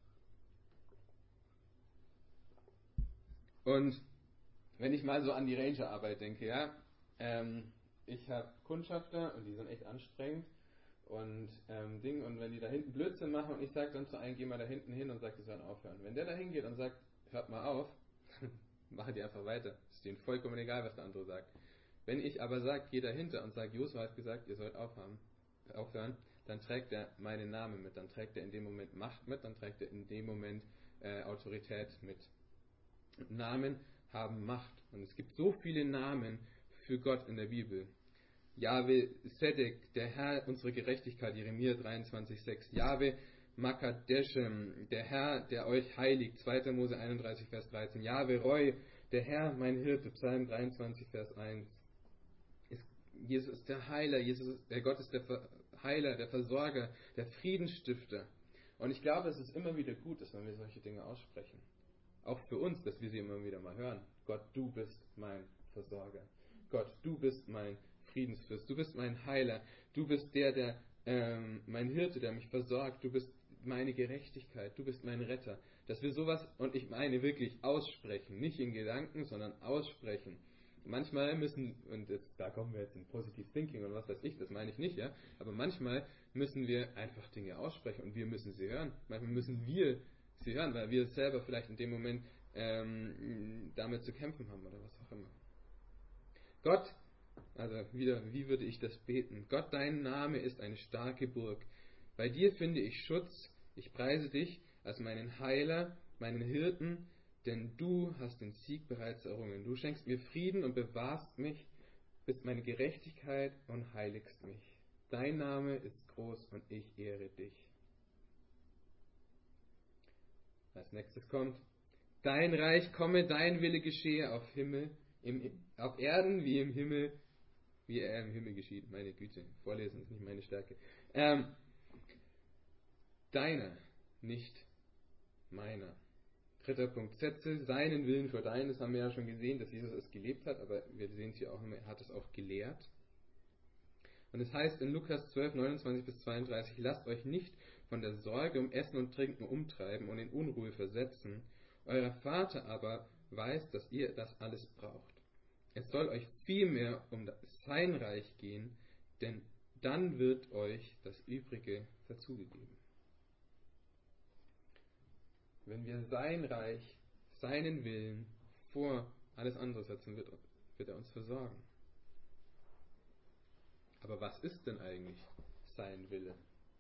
Und wenn ich mal so an die Rangerarbeit denke, ja, ähm, ich habe Kundschafter und die sind echt anstrengend und ähm, Ding, und wenn die da hinten Blödsinn machen und ich sage dann zu einem, geh mal da hinten hin und sag, die sollen aufhören. Wenn der da hingeht und sagt, hört mal auf, machen die einfach weiter. Ist denen vollkommen egal, was der andere sagt. Wenn ich aber sage, geh dahinter und sage, Josua hat gesagt, ihr sollt aufhören, aufhören, dann trägt er meinen Namen mit, dann trägt er in dem Moment Macht mit, dann trägt er in dem Moment äh, Autorität mit. Namen haben Macht. Und es gibt so viele Namen für Gott in der Bibel. Jahwe Sedek, der Herr unserer Gerechtigkeit, Jeremia dreiundzwanzig sechs. Jahwe Makadeshem, der Herr, der euch heiligt, zweiter Mose einunddreißig, Vers dreizehn. Jahwe Roi, der Herr, mein Hirte, Psalm dreiundzwanzig, Vers eins. Jesus ist der Heiler, Jesus, der Gott ist der Heiler, der Versorger, der Friedensstifter. Und ich glaube, es ist immer wieder gut, dass wenn wir solche Dinge aussprechen. Auch für uns, dass wir sie immer wieder mal hören. Gott, du bist mein Versorger. Gott, du bist mein Friedensfürst. Du bist mein Heiler. Du bist der, der ähm, mein Hirte, der mich versorgt. Du bist meine Gerechtigkeit. Du bist mein Retter. Dass wir sowas, und ich meine wirklich aussprechen, nicht in Gedanken, sondern aussprechen. Manchmal müssen, und jetzt, da kommen wir jetzt in Positive Thinking und was weiß ich, das meine ich nicht, ja, aber manchmal müssen wir einfach Dinge aussprechen und wir müssen sie hören. Manchmal müssen wir sie hören, weil wir selber vielleicht in dem Moment ähm, damit zu kämpfen haben oder was auch immer. Gott, also wieder, wie würde ich das beten? Gott, dein Name ist eine starke Burg. Bei dir finde ich Schutz. Ich preise dich als meinen Heiler, meinen Hirten, denn du hast den Sieg bereits errungen. Du schenkst mir Frieden und bewahrst mich, bist meine Gerechtigkeit und heiligst mich. Dein Name ist groß und ich ehre dich. Als nächstes kommt, dein Reich komme, dein Wille geschehe auf Himmel, im, auf Erden wie im Himmel, wie er im Himmel geschieht. Meine Güte, vorlesen ist nicht meine Stärke. Ähm, deiner, nicht meiner. Dritter Punkt, setze seinen Willen vor deinen. Das haben wir ja schon gesehen, dass Jesus es gelebt hat, aber wir sehen es hier auch, er hat es auch gelehrt. Und es heißt in Lukas zwölf, neunundzwanzig bis zweiunddreißig, lasst euch nicht von der Sorge um Essen und Trinken umtreiben und in Unruhe versetzen. Euer Vater aber weiß, dass ihr das alles braucht. Es soll euch vielmehr um sein Reich gehen, denn dann wird euch das Übrige dazugegeben. Wenn wir sein Reich, seinen Willen vor alles andere setzen, wird, wird er uns versorgen. Aber was ist denn eigentlich sein Wille?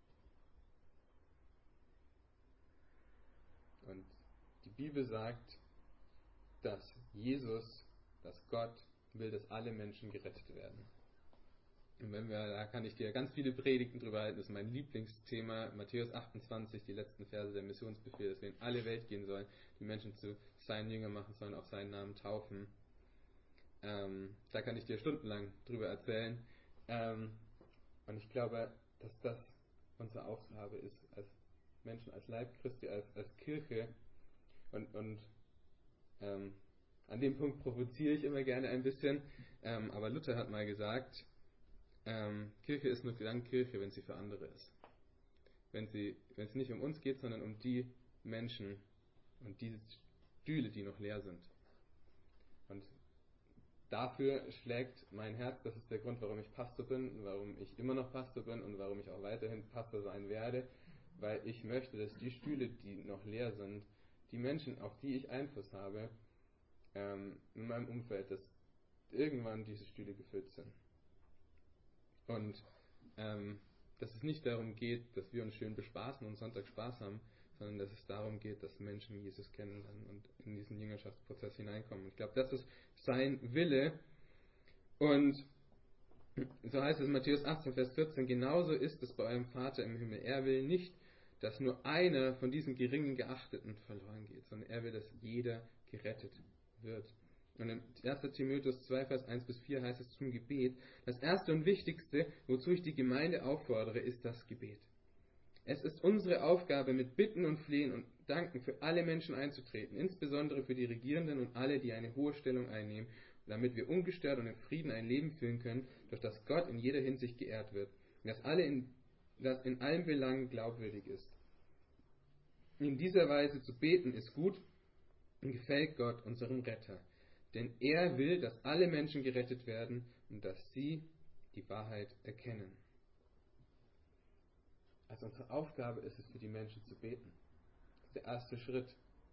Und die Bibel sagt, dass Jesus, dass Gott will, dass alle Menschen gerettet werden. Und wenn wir, da kann ich dir ganz viele Predigten drüber halten, das ist mein Lieblingsthema, Matthäus achtundzwanzig, die letzten Verse, der Missionsbefehl, dass wir in alle Welt gehen sollen, die Menschen zu seinen Jüngern machen sollen, auf seinen Namen taufen. Ähm, da kann ich dir stundenlang drüber erzählen. Ähm, und ich glaube, dass das unsere Aufgabe ist, als Menschen, als Leib Christi, als, als Kirche. Und, und ähm, an dem Punkt provoziere ich immer gerne ein bisschen. Ähm, aber Luther hat mal gesagt, ähm, Kirche ist nur dann Kirche, wenn sie für andere ist. Wenn sie, wenn es nicht um uns geht, sondern um die Menschen und die Stühle, die noch leer sind. Und dafür schlägt mein Herz, das ist der Grund, warum ich Pastor bin, warum ich immer noch Pastor bin und warum ich auch weiterhin Pastor sein werde, weil ich möchte, dass die Stühle, die noch leer sind, die Menschen, auf die ich Einfluss habe, ähm, in meinem Umfeld, dass irgendwann diese Stühle gefüllt sind. Und ähm, dass es nicht darum geht, dass wir uns schön bespaßen und Sonntag Spaß haben, sondern dass es darum geht, dass Menschen Jesus kennenlernen und in diesen Jüngerschaftsprozess hineinkommen. Ich glaube, das ist sein Wille. Und so heißt es in Matthäus achtzehn, Vers vierzehn, genauso ist es bei eurem Vater im Himmel. Er will nicht, dass nur einer von diesen geringen Geachteten verloren geht, sondern er will, dass jeder gerettet wird. Und in erster Timotheus zwei, Vers eins bis vier heißt es zum Gebet, das erste und wichtigste, wozu ich die Gemeinde auffordere, ist das Gebet. Es ist unsere Aufgabe, mit Bitten und Flehen und Danken für alle Menschen einzutreten, insbesondere für die Regierenden und alle, die eine hohe Stellung einnehmen, damit wir ungestört und in Frieden ein Leben führen können, durch das Gott in jeder Hinsicht geehrt wird, und dass alle in, das in allen Belangen glaubwürdig ist. In dieser Weise zu beten ist gut und gefällt Gott, unserem Retter. Denn er will, dass alle Menschen gerettet werden und dass sie die Wahrheit erkennen. Also unsere Aufgabe ist es, für die Menschen zu beten. Das ist der erste Schritt.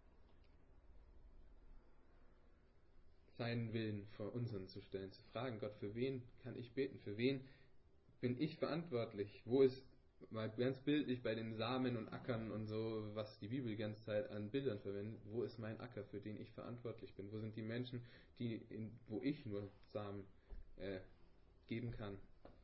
Seinen Willen vor unseren zu stellen, zu fragen, Gott, für wen kann ich beten? Für wen bin ich verantwortlich? Wo ist mal ganz bildlich bei den Samen und Ackern und so, was die Bibel die ganze Zeit an Bildern verwendet. Wo ist mein Acker, für den ich verantwortlich bin? Wo sind die Menschen, die in, wo ich nur Samen äh, geben kann?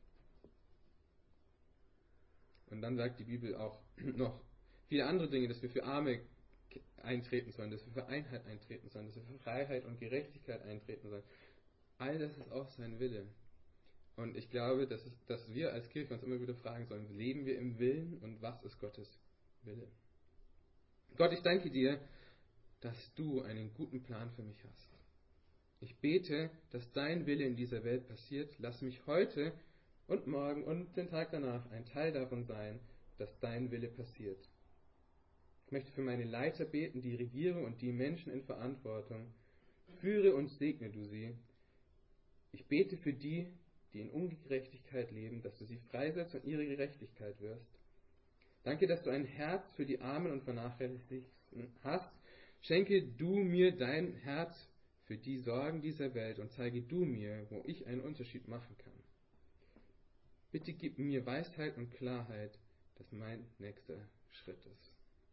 Und dann sagt die Bibel auch noch viele andere Dinge, dass wir für Arme eintreten sollen, dass wir für Einheit eintreten sollen, dass wir für Freiheit und Gerechtigkeit eintreten sollen. All das ist auch sein Wille. Und ich glaube, dass, es, dass wir als Kirche uns immer wieder fragen sollen, leben wir im Willen und was ist Gottes Wille? Gott, ich danke dir, dass du einen guten Plan für mich hast. Ich bete, dass dein Wille in dieser Welt passiert. Lass mich heute und morgen und den Tag danach ein Teil davon sein, dass dein Wille passiert. Ich möchte für meine Leiter beten, die Regierung und die Menschen in Verantwortung. Führe und segne du sie. Ich bete für die, die in Ungerechtigkeit leben, dass du sie freisetzt und ihre Gerechtigkeit wirst. Danke, dass du ein Herz für die Armen und Vernachlässigten hast. Schenke du mir dein Herz für die Sorgen dieser Welt und zeige du mir, wo ich einen Unterschied machen kann. Bitte gib mir Weisheit und Klarheit, dass mein nächster Schritt ist.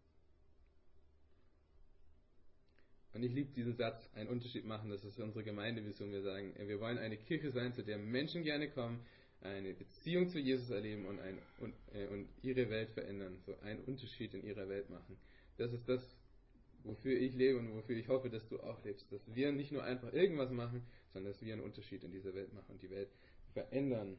Und ich liebe diesen Satz, einen Unterschied machen, das ist unsere Gemeindevision. Wir sagen, wir wollen eine Kirche sein, zu der Menschen gerne kommen, eine Beziehung zu Jesus erleben und, ein, und, äh, und ihre Welt verändern, so einen Unterschied in ihrer Welt machen. Das ist das, wofür ich lebe und wofür ich hoffe, dass du auch lebst. Dass wir nicht nur einfach irgendwas machen, sondern dass wir einen Unterschied in dieser Welt machen und die Welt verändern.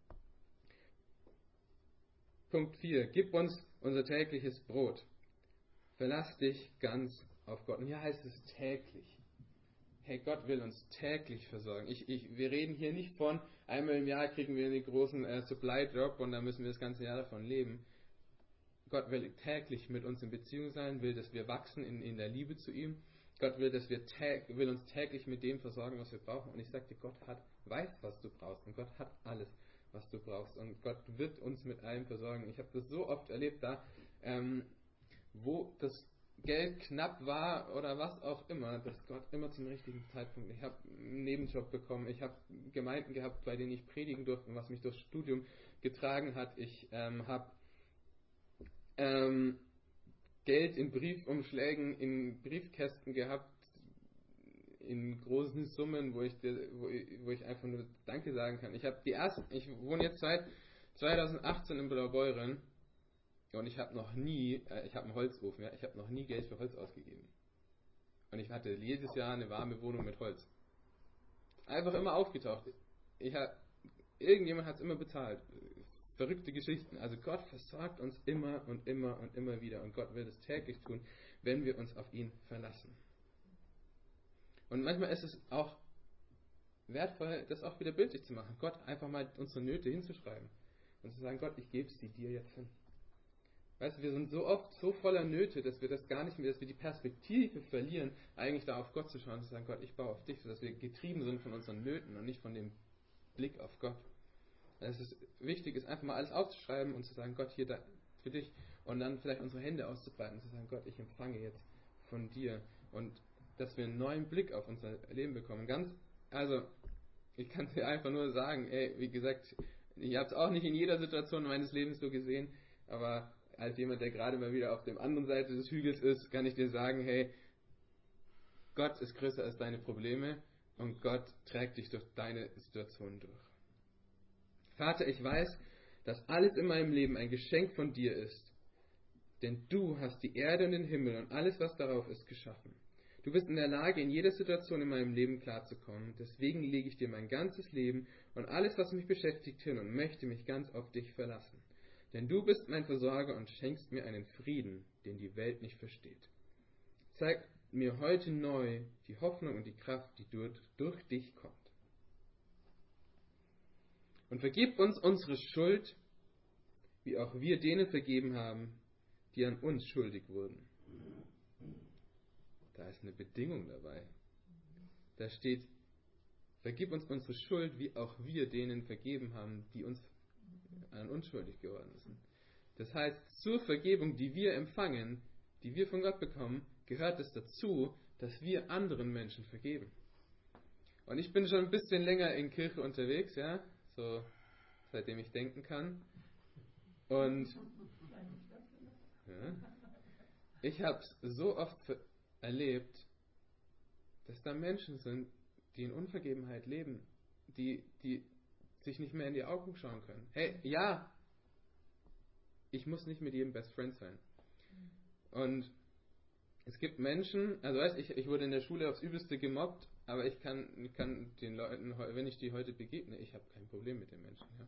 Punkt vier. Gib uns unser tägliches Brot. Verlass dich ganz auf Gott. Und hier heißt es täglich. Hey, Gott will uns täglich versorgen. Ich, ich, wir reden hier nicht von, einmal im Jahr kriegen wir einen großen äh, Supply-Drop und dann müssen wir das ganze Jahr davon leben. Gott will täglich mit uns in Beziehung sein, will, dass wir wachsen in, in der Liebe zu ihm. Gott will, dass wir täg, will uns täglich mit dem versorgen, was wir brauchen. Und ich sagte, Gott hat, weiß, was du brauchst. Und Gott hat alles, was du brauchst. Und Gott wird uns mit allem versorgen. Ich habe das so oft erlebt, da ähm, wo das Geld knapp war oder was auch immer, dass Gott immer zum richtigen Zeitpunkt. Ich habe einen Nebenjob bekommen, ich habe Gemeinden gehabt, bei denen ich predigen durfte, was mich durchs Studium getragen hat. Ich ähm, habe ähm, Geld in Briefumschlägen, in Briefkästen gehabt, in großen Summen, wo ich, wo ich, wo ich einfach nur Danke sagen kann. Ich habe die ersten, ich wohne jetzt seit zweitausendachtzehn in Blaubeuren. Und ich habe noch nie, äh, ich habe einen Holzofen, ja, ich habe noch nie Geld für Holz ausgegeben. Und ich hatte jedes Jahr eine warme Wohnung mit Holz. Einfach immer aufgetaucht. Ich hab, irgendjemand hat es immer bezahlt. Verrückte Geschichten. Also Gott versorgt uns immer und immer und immer wieder. Und Gott will es täglich tun, wenn wir uns auf ihn verlassen. Und manchmal ist es auch wertvoll, das auch wieder bildlich zu machen. Gott einfach mal unsere Nöte hinzuschreiben. Und zu sagen, Gott, ich gebe sie dir jetzt hin. Weißt du, wir sind so oft so voller Nöte, dass wir das gar nicht mehr, dass wir die Perspektive verlieren, eigentlich da auf Gott zu schauen und zu sagen, Gott, ich baue auf dich, sodass wir getrieben sind von unseren Nöten und nicht von dem Blick auf Gott. Es ist wichtig, ist einfach mal alles aufzuschreiben und zu sagen, Gott, hier da für dich. Und dann vielleicht unsere Hände auszubreiten und zu sagen, Gott, ich empfange jetzt von dir. Und dass wir einen neuen Blick auf unser Leben bekommen. Ganz, also, ich kann dir einfach nur sagen, ey, wie gesagt, ich habe es auch nicht in jeder Situation meines Lebens so gesehen, aber als jemand, der gerade mal wieder auf der anderen Seite des Hügels ist, kann ich dir sagen, hey, Gott ist größer als deine Probleme und Gott trägt dich durch deine Situation durch. Vater, ich weiß, dass alles in meinem Leben ein Geschenk von dir ist, denn du hast die Erde und den Himmel und alles, was darauf ist, geschaffen. Du bist in der Lage, in jeder Situation in meinem Leben klarzukommen. Deswegen lege ich dir mein ganzes Leben und alles, was mich beschäftigt, hin und möchte mich ganz auf dich verlassen. Denn du bist mein Versorger und schenkst mir einen Frieden, den die Welt nicht versteht. Zeig mir heute neu die Hoffnung und die Kraft, die durch, durch dich kommt. Und vergib uns unsere Schuld, wie auch wir denen vergeben haben, die an uns schuldig wurden. Da ist eine Bedingung dabei. Da steht, vergib uns unsere Schuld, wie auch wir denen vergeben haben, die uns an uns schuldig geworden sind. Das heißt, zur Vergebung, die wir empfangen, die wir von Gott bekommen, gehört es dazu, dass wir anderen Menschen vergeben. Und ich bin schon ein bisschen länger in Kirche unterwegs, ja, so seitdem ich denken kann. Und ja, ich habe es so oft erlebt, dass da Menschen sind, die in Unvergebenheit leben, die, die sich nicht mehr in die Augen schauen können. Hey, ja, ich muss nicht mit jedem Best Friend sein. Und es gibt Menschen, also weißt ich, ich wurde in der Schule aufs Übelste gemobbt, aber ich kann, ich kann den Leuten, wenn ich die heute begegne, ich habe kein Problem mit den Menschen. Ja.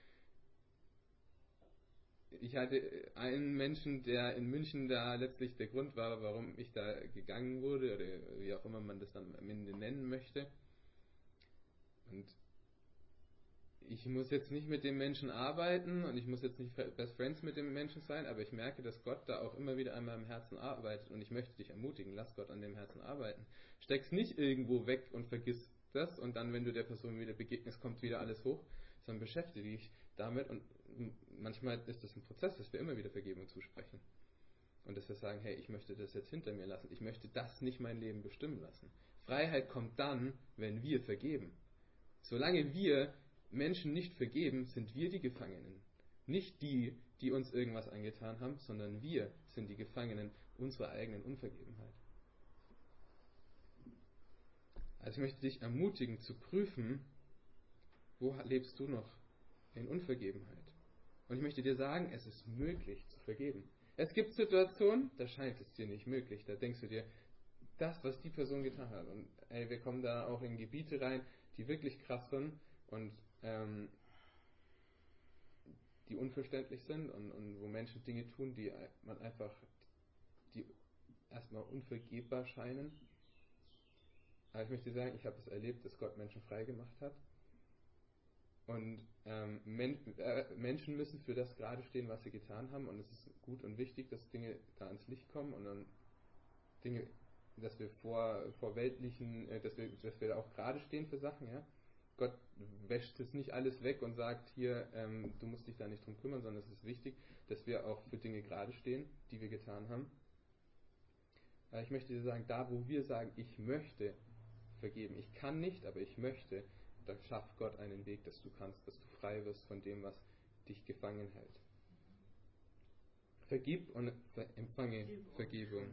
Ich hatte einen Menschen, der in München da letztlich der Grund war, warum ich da gegangen wurde, oder wie auch immer man das dann am Ende nennen möchte. Und ich muss jetzt nicht mit dem Menschen arbeiten und ich muss jetzt nicht Best Friends mit dem Menschen sein, aber ich merke, dass Gott da auch immer wieder an meinem Herzen arbeitet und ich möchte dich ermutigen, lass Gott an dem Herzen arbeiten. Steck's nicht irgendwo weg und vergiss das und dann, wenn du der Person wieder begegnest, kommt wieder alles hoch, sondern beschäftige dich damit und manchmal ist das ein Prozess, dass wir immer wieder Vergebung zusprechen. Und dass wir sagen, hey, ich möchte das jetzt hinter mir lassen, ich möchte das nicht mein Leben bestimmen lassen. Freiheit kommt dann, wenn wir vergeben. Solange wir Menschen nicht vergeben, sind wir die Gefangenen. Nicht die, die uns irgendwas angetan haben, sondern wir sind die Gefangenen unserer eigenen Unvergebenheit. Also ich möchte dich ermutigen zu prüfen, wo lebst du noch in Unvergebenheit? Und ich möchte dir sagen, es ist möglich zu vergeben. Es gibt Situationen, da scheint es dir nicht möglich. Da denkst du dir, das, was die Person getan hat. Und ey, wir kommen da auch in Gebiete rein, die wirklich krass sind und ähm, die unverständlich sind und, und wo Menschen Dinge tun, die man einfach, die erstmal unvergebbar scheinen. Aber ich möchte sagen, ich habe es erlebt, dass Gott Menschen frei gemacht hat. Und ähm, Men- äh, Menschen müssen für das gerade stehen, was sie getan haben. Und es ist gut und wichtig, dass Dinge da ans Licht kommen und dann Dinge, dass wir vor, vor weltlichen, äh, dass wir, dass wir da auch gerade stehen für Sachen, ja. Gott wäscht es nicht alles weg und sagt, hier, ähm, du musst dich da nicht drum kümmern, sondern es ist wichtig, dass wir auch für Dinge gerade stehen, die wir getan haben. Aber ich möchte dir sagen, da wo wir sagen, ich möchte vergeben, ich kann nicht, aber ich möchte, da schafft Gott einen Weg, dass du kannst, dass du frei wirst von dem, was dich gefangen hält. Vergib und empfange Vergebung.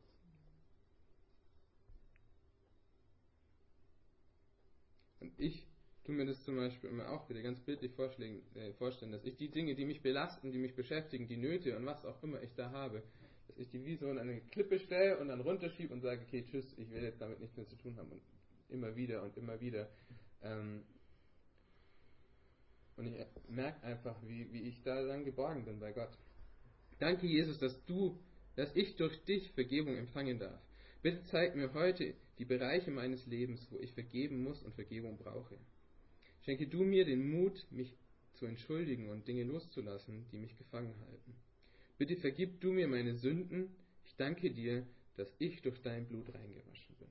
Und ich tue mir das zum Beispiel immer auch wieder ganz bildlich vorstellen, äh, vorstellen, dass ich die Dinge, die mich belasten, die mich beschäftigen, die Nöte und was auch immer ich da habe, dass ich die wie so in eine Klippe stelle und dann runterschiebe und sage, okay, tschüss, ich will jetzt damit nichts mehr zu tun haben. Und immer wieder und immer wieder. Ähm, und ich merke einfach, wie, wie ich da dann geborgen bin bei Gott. Danke, Jesus, dass du, dass ich durch dich Vergebung empfangen darf. Bitte zeig mir heute die Bereiche meines Lebens, wo ich vergeben muss und Vergebung brauche. Schenke du mir den Mut, mich zu entschuldigen und Dinge loszulassen, die mich gefangen halten. Bitte vergib du mir meine Sünden. Ich danke dir, dass ich durch dein Blut reingewaschen bin.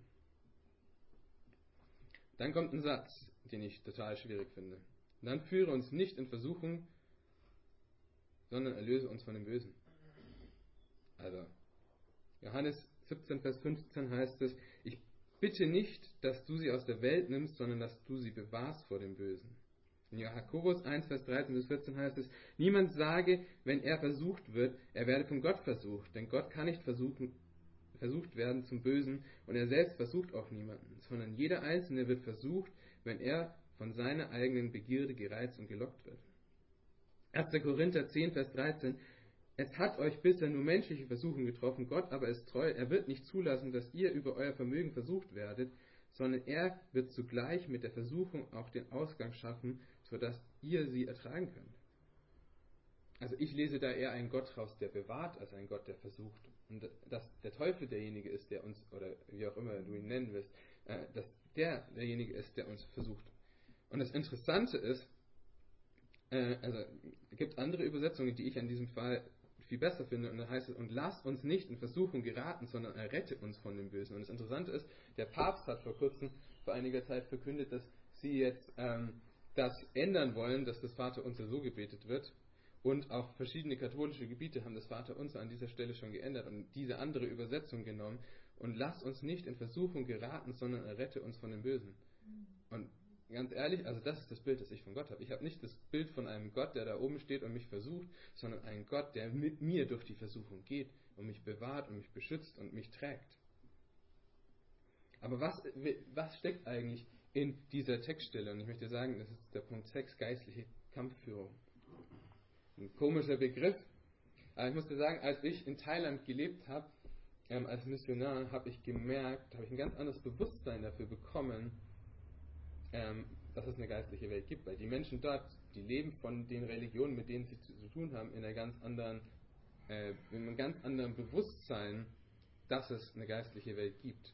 Dann kommt ein Satz, den ich total schwierig finde. Dann führe uns nicht in Versuchung, sondern erlöse uns von dem Bösen. Also, Johannes siebzehn, Vers fünfzehn heißt es, ich bitte nicht, dass du sie aus der Welt nimmst, sondern dass du sie bewahrst vor dem Bösen. In Jakobus eins, Vers dreizehn bis vierzehn heißt es, niemand sage, wenn er versucht wird, er werde von Gott versucht, denn Gott kann nicht versuchen, versucht werden zum Bösen und er selbst versucht auch niemanden, sondern jeder Einzelne wird versucht, wenn er von seiner eigenen Begierde gereizt und gelockt wird. erster Korinther zehn, Vers dreizehn, es hat euch bisher nur menschliche Versuchung getroffen, Gott aber ist treu, er wird nicht zulassen, dass ihr über euer Vermögen versucht werdet, sondern er wird zugleich mit der Versuchung auch den Ausgang schaffen, sodass ihr sie ertragen könnt. Also ich lese da eher einen Gott raus, der bewahrt, als einen Gott, der versucht. Und dass der Teufel derjenige ist, der uns, oder wie auch immer du ihn nennen willst, äh, dass der derjenige ist, der uns versucht. Und das Interessante ist, äh, also es gibt andere Übersetzungen, die ich an diesem Fall viel besser finde, und da heißt es, und lass uns nicht in Versuchung geraten, sondern errette uns von dem Bösen. Und das Interessante ist, der Papst hat vor kurzem, vor einiger Zeit verkündet, dass sie jetzt ähm, das ändern wollen, dass das Vaterunser so gebetet wird. Und auch verschiedene katholische Gebiete haben das Vaterunser an dieser Stelle schon geändert und diese andere Übersetzung genommen. Und lass uns nicht in Versuchung geraten, sondern errette uns von dem Bösen. Und ganz ehrlich, also das ist das Bild, das ich von Gott habe. Ich habe nicht das Bild von einem Gott, der da oben steht und mich versucht, sondern einen Gott, der mit mir durch die Versuchung geht und mich bewahrt und mich beschützt und mich trägt. Aber was, was steckt eigentlich in dieser Textstelle? Und ich möchte sagen, das ist der Punkt sechs, geistliche Kampfführung. Ein komischer Begriff, aber ich muss dir sagen, als ich in Thailand gelebt habe, ähm, als Missionar, habe ich gemerkt, habe ich ein ganz anderes Bewusstsein dafür bekommen, ähm, dass es eine geistliche Welt gibt. Weil die Menschen dort, die leben von den Religionen, mit denen sie zu, zu tun haben, in einer ganz anderen, äh, in einem ganz anderen Bewusstsein, dass es eine geistliche Welt gibt.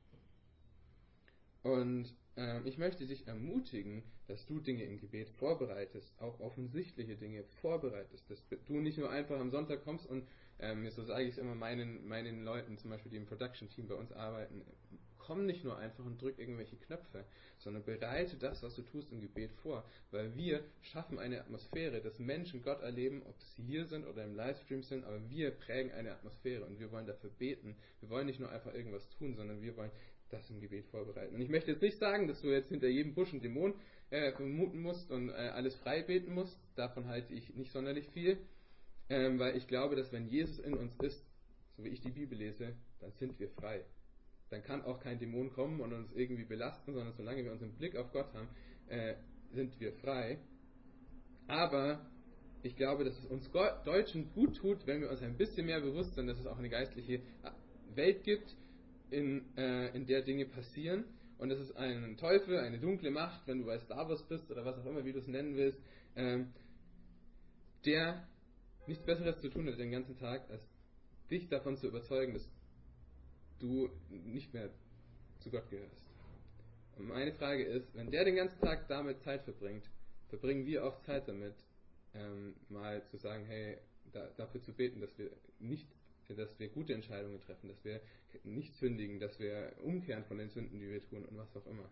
Und äh, ich möchte dich ermutigen, dass du Dinge im Gebet vorbereitest, auch offensichtliche Dinge vorbereitest, dass du nicht nur einfach am Sonntag kommst und, ähm, so sage ich es immer meinen, meinen Leuten, zum Beispiel die im Production-Team bei uns arbeiten, komm nicht nur einfach und drück irgendwelche Knöpfe, sondern bereite das, was du tust im Gebet vor, weil wir schaffen eine Atmosphäre, dass Menschen Gott erleben, ob sie hier sind oder im Livestream sind, aber wir prägen eine Atmosphäre und wir wollen dafür beten. Wir wollen nicht nur einfach irgendwas tun, sondern wir wollen das im Gebet vorbereiten. Und ich möchte jetzt nicht sagen, dass du jetzt hinter jedem Busch einen Dämon äh, vermuten musst und äh, alles frei beten musst. Davon halte ich nicht sonderlich viel, ähm, weil ich glaube, dass wenn Jesus in uns ist, so wie ich die Bibel lese, dann sind wir frei. Dann kann auch kein Dämon kommen und uns irgendwie belasten, sondern solange wir unseren Blick auf Gott haben, äh, sind wir frei. Aber ich glaube, dass es uns Deutschen gut tut, wenn wir uns ein bisschen mehr bewusst sind, dass es auch eine geistliche Welt gibt, in, äh, in der Dinge passieren. Und es ist ein Teufel, eine dunkle Macht, wenn du bei Star Wars bist oder was auch immer, wie du es nennen willst, ähm, der nichts Besseres zu tun hat den ganzen Tag, als dich davon zu überzeugen, dass du nicht mehr zu Gott gehörst. Und meine Frage ist, wenn der den ganzen Tag damit Zeit verbringt, verbringen wir auch Zeit damit, ähm, mal zu sagen, hey, da, dafür zu beten, dass wir nicht, dass wir gute Entscheidungen treffen, dass wir nicht sündigen, dass wir umkehren von den Sünden, die wir tun und was auch immer.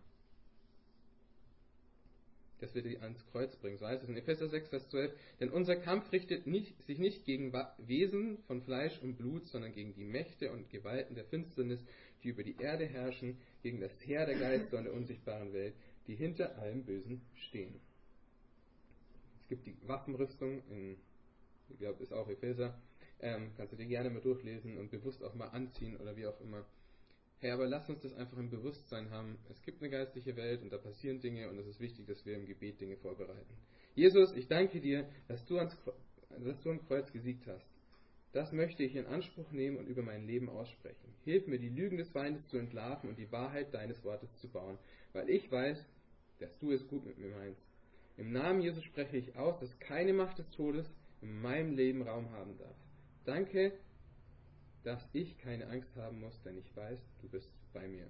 Dass wir die ans Kreuz bringen. So heißt es in Epheser sechs, Vers zwölf. Denn unser Kampf richtet nicht, sich nicht gegen Wesen von Fleisch und Blut, sondern gegen die Mächte und Gewalten der Finsternis, die über die Erde herrschen, gegen das Heer der Geister und der unsichtbaren Welt, die hinter allem Bösen stehen. Es gibt die Waffenrüstung, in, ich glaube, ist auch Epheser. Ähm, kannst du dir gerne mal durchlesen und bewusst auch mal anziehen oder wie auch immer. Hey, aber lass uns das einfach im Bewusstsein haben. Es gibt eine geistliche Welt und da passieren Dinge und es ist wichtig, dass wir im Gebet Dinge vorbereiten. Jesus, ich danke dir, dass du, ans, dass du am Kreuz gesiegt hast. Das möchte ich in Anspruch nehmen und über mein Leben aussprechen. Hilf mir, die Lügen des Feindes zu entlarven und die Wahrheit deines Wortes zu bauen, weil ich weiß, dass du es gut mit mir meinst. Im Namen Jesus spreche ich aus, dass keine Macht des Todes in meinem Leben Raum haben darf. Danke, dass ich keine Angst haben muss, denn ich weiß, du bist bei mir.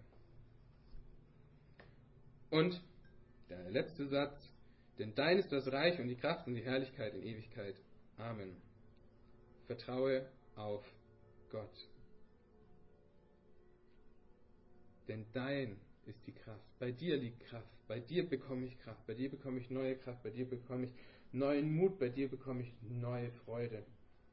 Und der letzte Satz, denn dein ist das Reich und die Kraft und die Herrlichkeit in Ewigkeit. Amen. Vertraue auf Gott. Denn dein ist die Kraft. Bei dir liegt Kraft. Bei dir bekomme ich Kraft. Bei dir bekomme ich neue Kraft. Bei dir bekomme ich neuen Mut. Bei dir bekomme ich neue Freude.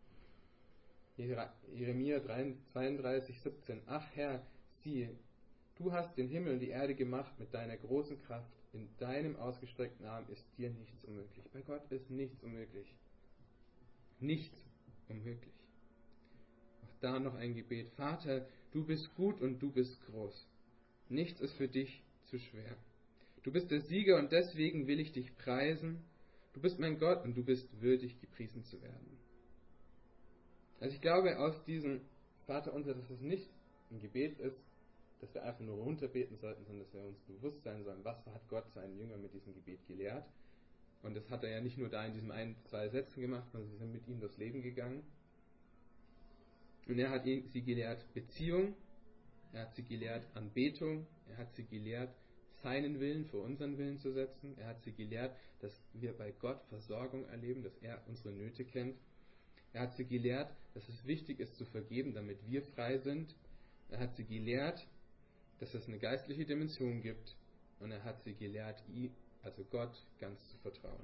Jeremia zweiunddreißig, siebzehn. Ach Herr, siehe, du hast den Himmel und die Erde gemacht mit deiner großen Kraft. In deinem ausgestreckten Arm ist dir nichts unmöglich. Bei Gott ist nichts unmöglich. Nichts unmöglich. Auch da noch ein Gebet. Vater, du bist gut und du bist groß. Nichts ist für dich zu schwer. Du bist der Sieger und deswegen will ich dich preisen. Du bist mein Gott und du bist würdig, gepriesen zu werden. Also ich glaube aus diesem Vater unser, dass es nicht ein Gebet ist, dass wir einfach nur runterbeten sollten, sondern dass wir uns bewusst sein sollen, was hat Gott seinen Jüngern mit diesem Gebet gelehrt. Und das hat er ja nicht nur da in diesen ein, zwei Sätzen gemacht, sondern sie sind mit ihm durchs Leben gegangen. Und er hat sie gelehrt Beziehung, er hat sie gelehrt Anbetung, er hat sie gelehrt, seinen Willen für unseren Willen zu setzen. Er hat sie gelehrt, dass wir bei Gott Versorgung erleben, dass er unsere Nöte kennt. Er hat sie gelehrt, dass es wichtig ist zu vergeben, damit wir frei sind. Er hat sie gelehrt, dass es eine geistliche Dimension gibt. Und er hat sie gelehrt, ihm, also Gott, ganz zu vertrauen.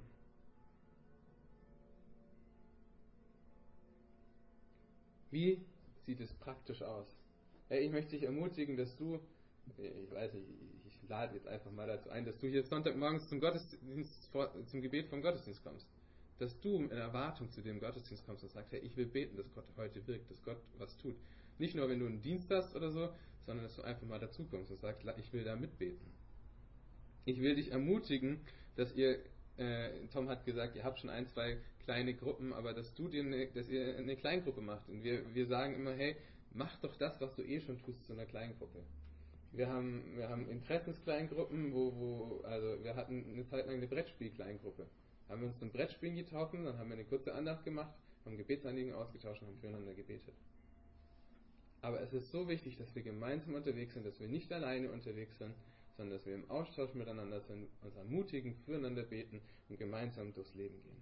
Wie sieht es praktisch aus? Hey, ich möchte dich ermutigen, dass du, ich weiß nicht, ich ich lade jetzt einfach mal dazu ein, dass du hier Sonntagmorgens zum Gottesdienst, zum Gebet vom Gottesdienst kommst. Dass du in Erwartung zu dem Gottesdienst kommst und sagst, hey, ich will beten, dass Gott heute wirkt, dass Gott was tut. Nicht nur, wenn du einen Dienst hast oder so, sondern dass du einfach mal dazu kommst und sagst, ich will da mitbeten. Ich will dich ermutigen, dass ihr, äh, Tom hat gesagt, ihr habt schon ein, zwei kleine Gruppen, aber dass du dir eine, dass ihr eine Kleingruppe macht. Und wir, wir sagen immer, hey, mach doch das, was du eh schon tust, zu einer Kleingruppe. Wir haben, wir haben Interessenskleingruppen, wo, wo, also wir hatten eine Zeit lang eine Brettspiel-Kleingruppe. Haben wir uns zum Brettspielen getroffen, dann haben wir eine kurze Andacht gemacht, haben Gebetsanliegen ausgetauscht und haben füreinander gebetet. Aber es ist so wichtig, dass wir gemeinsam unterwegs sind, dass wir nicht alleine unterwegs sind, sondern dass wir im Austausch miteinander sind, uns ermutigen, füreinander beten und gemeinsam durchs Leben gehen.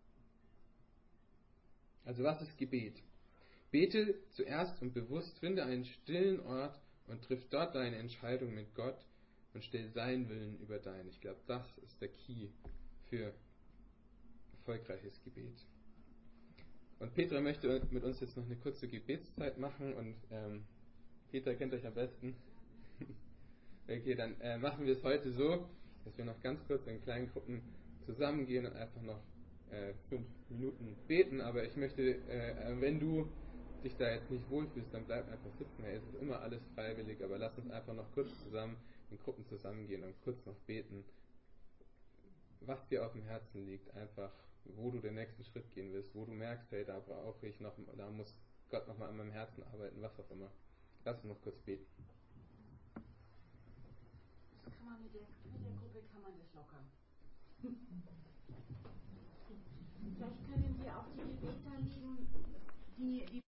Also was ist Gebet? Bete zuerst und bewusst, finde einen stillen Ort und triff dort deine Entscheidung mit Gott und stell seinen Willen über deinen. Ich glaube, das ist der Key für erfolgreiches Gebet. Und Petra möchte mit uns jetzt noch eine kurze Gebetszeit machen und ähm, Petra kennt euch am besten. Okay, dann äh, machen wir es heute so, dass wir noch ganz kurz in kleinen Gruppen zusammengehen und einfach noch äh, fünf Minuten beten. Aber ich möchte, äh, wenn du dich da jetzt nicht wohlfühlst, dann bleib einfach sitzen. Hey, es ist immer alles freiwillig, aber lass uns einfach noch kurz zusammen in Gruppen zusammengehen und kurz noch beten, was dir auf dem Herzen liegt, einfach wo du den nächsten Schritt gehen willst, wo du merkst, hey, da brauche ich noch, da muss Gott nochmal an meinem Herzen arbeiten, was auch immer. Lass uns noch kurz beten. Das kann man mit der, mit der Gruppe kann man das locker. Vielleicht können wir auch die Gebetsanliegen, die, die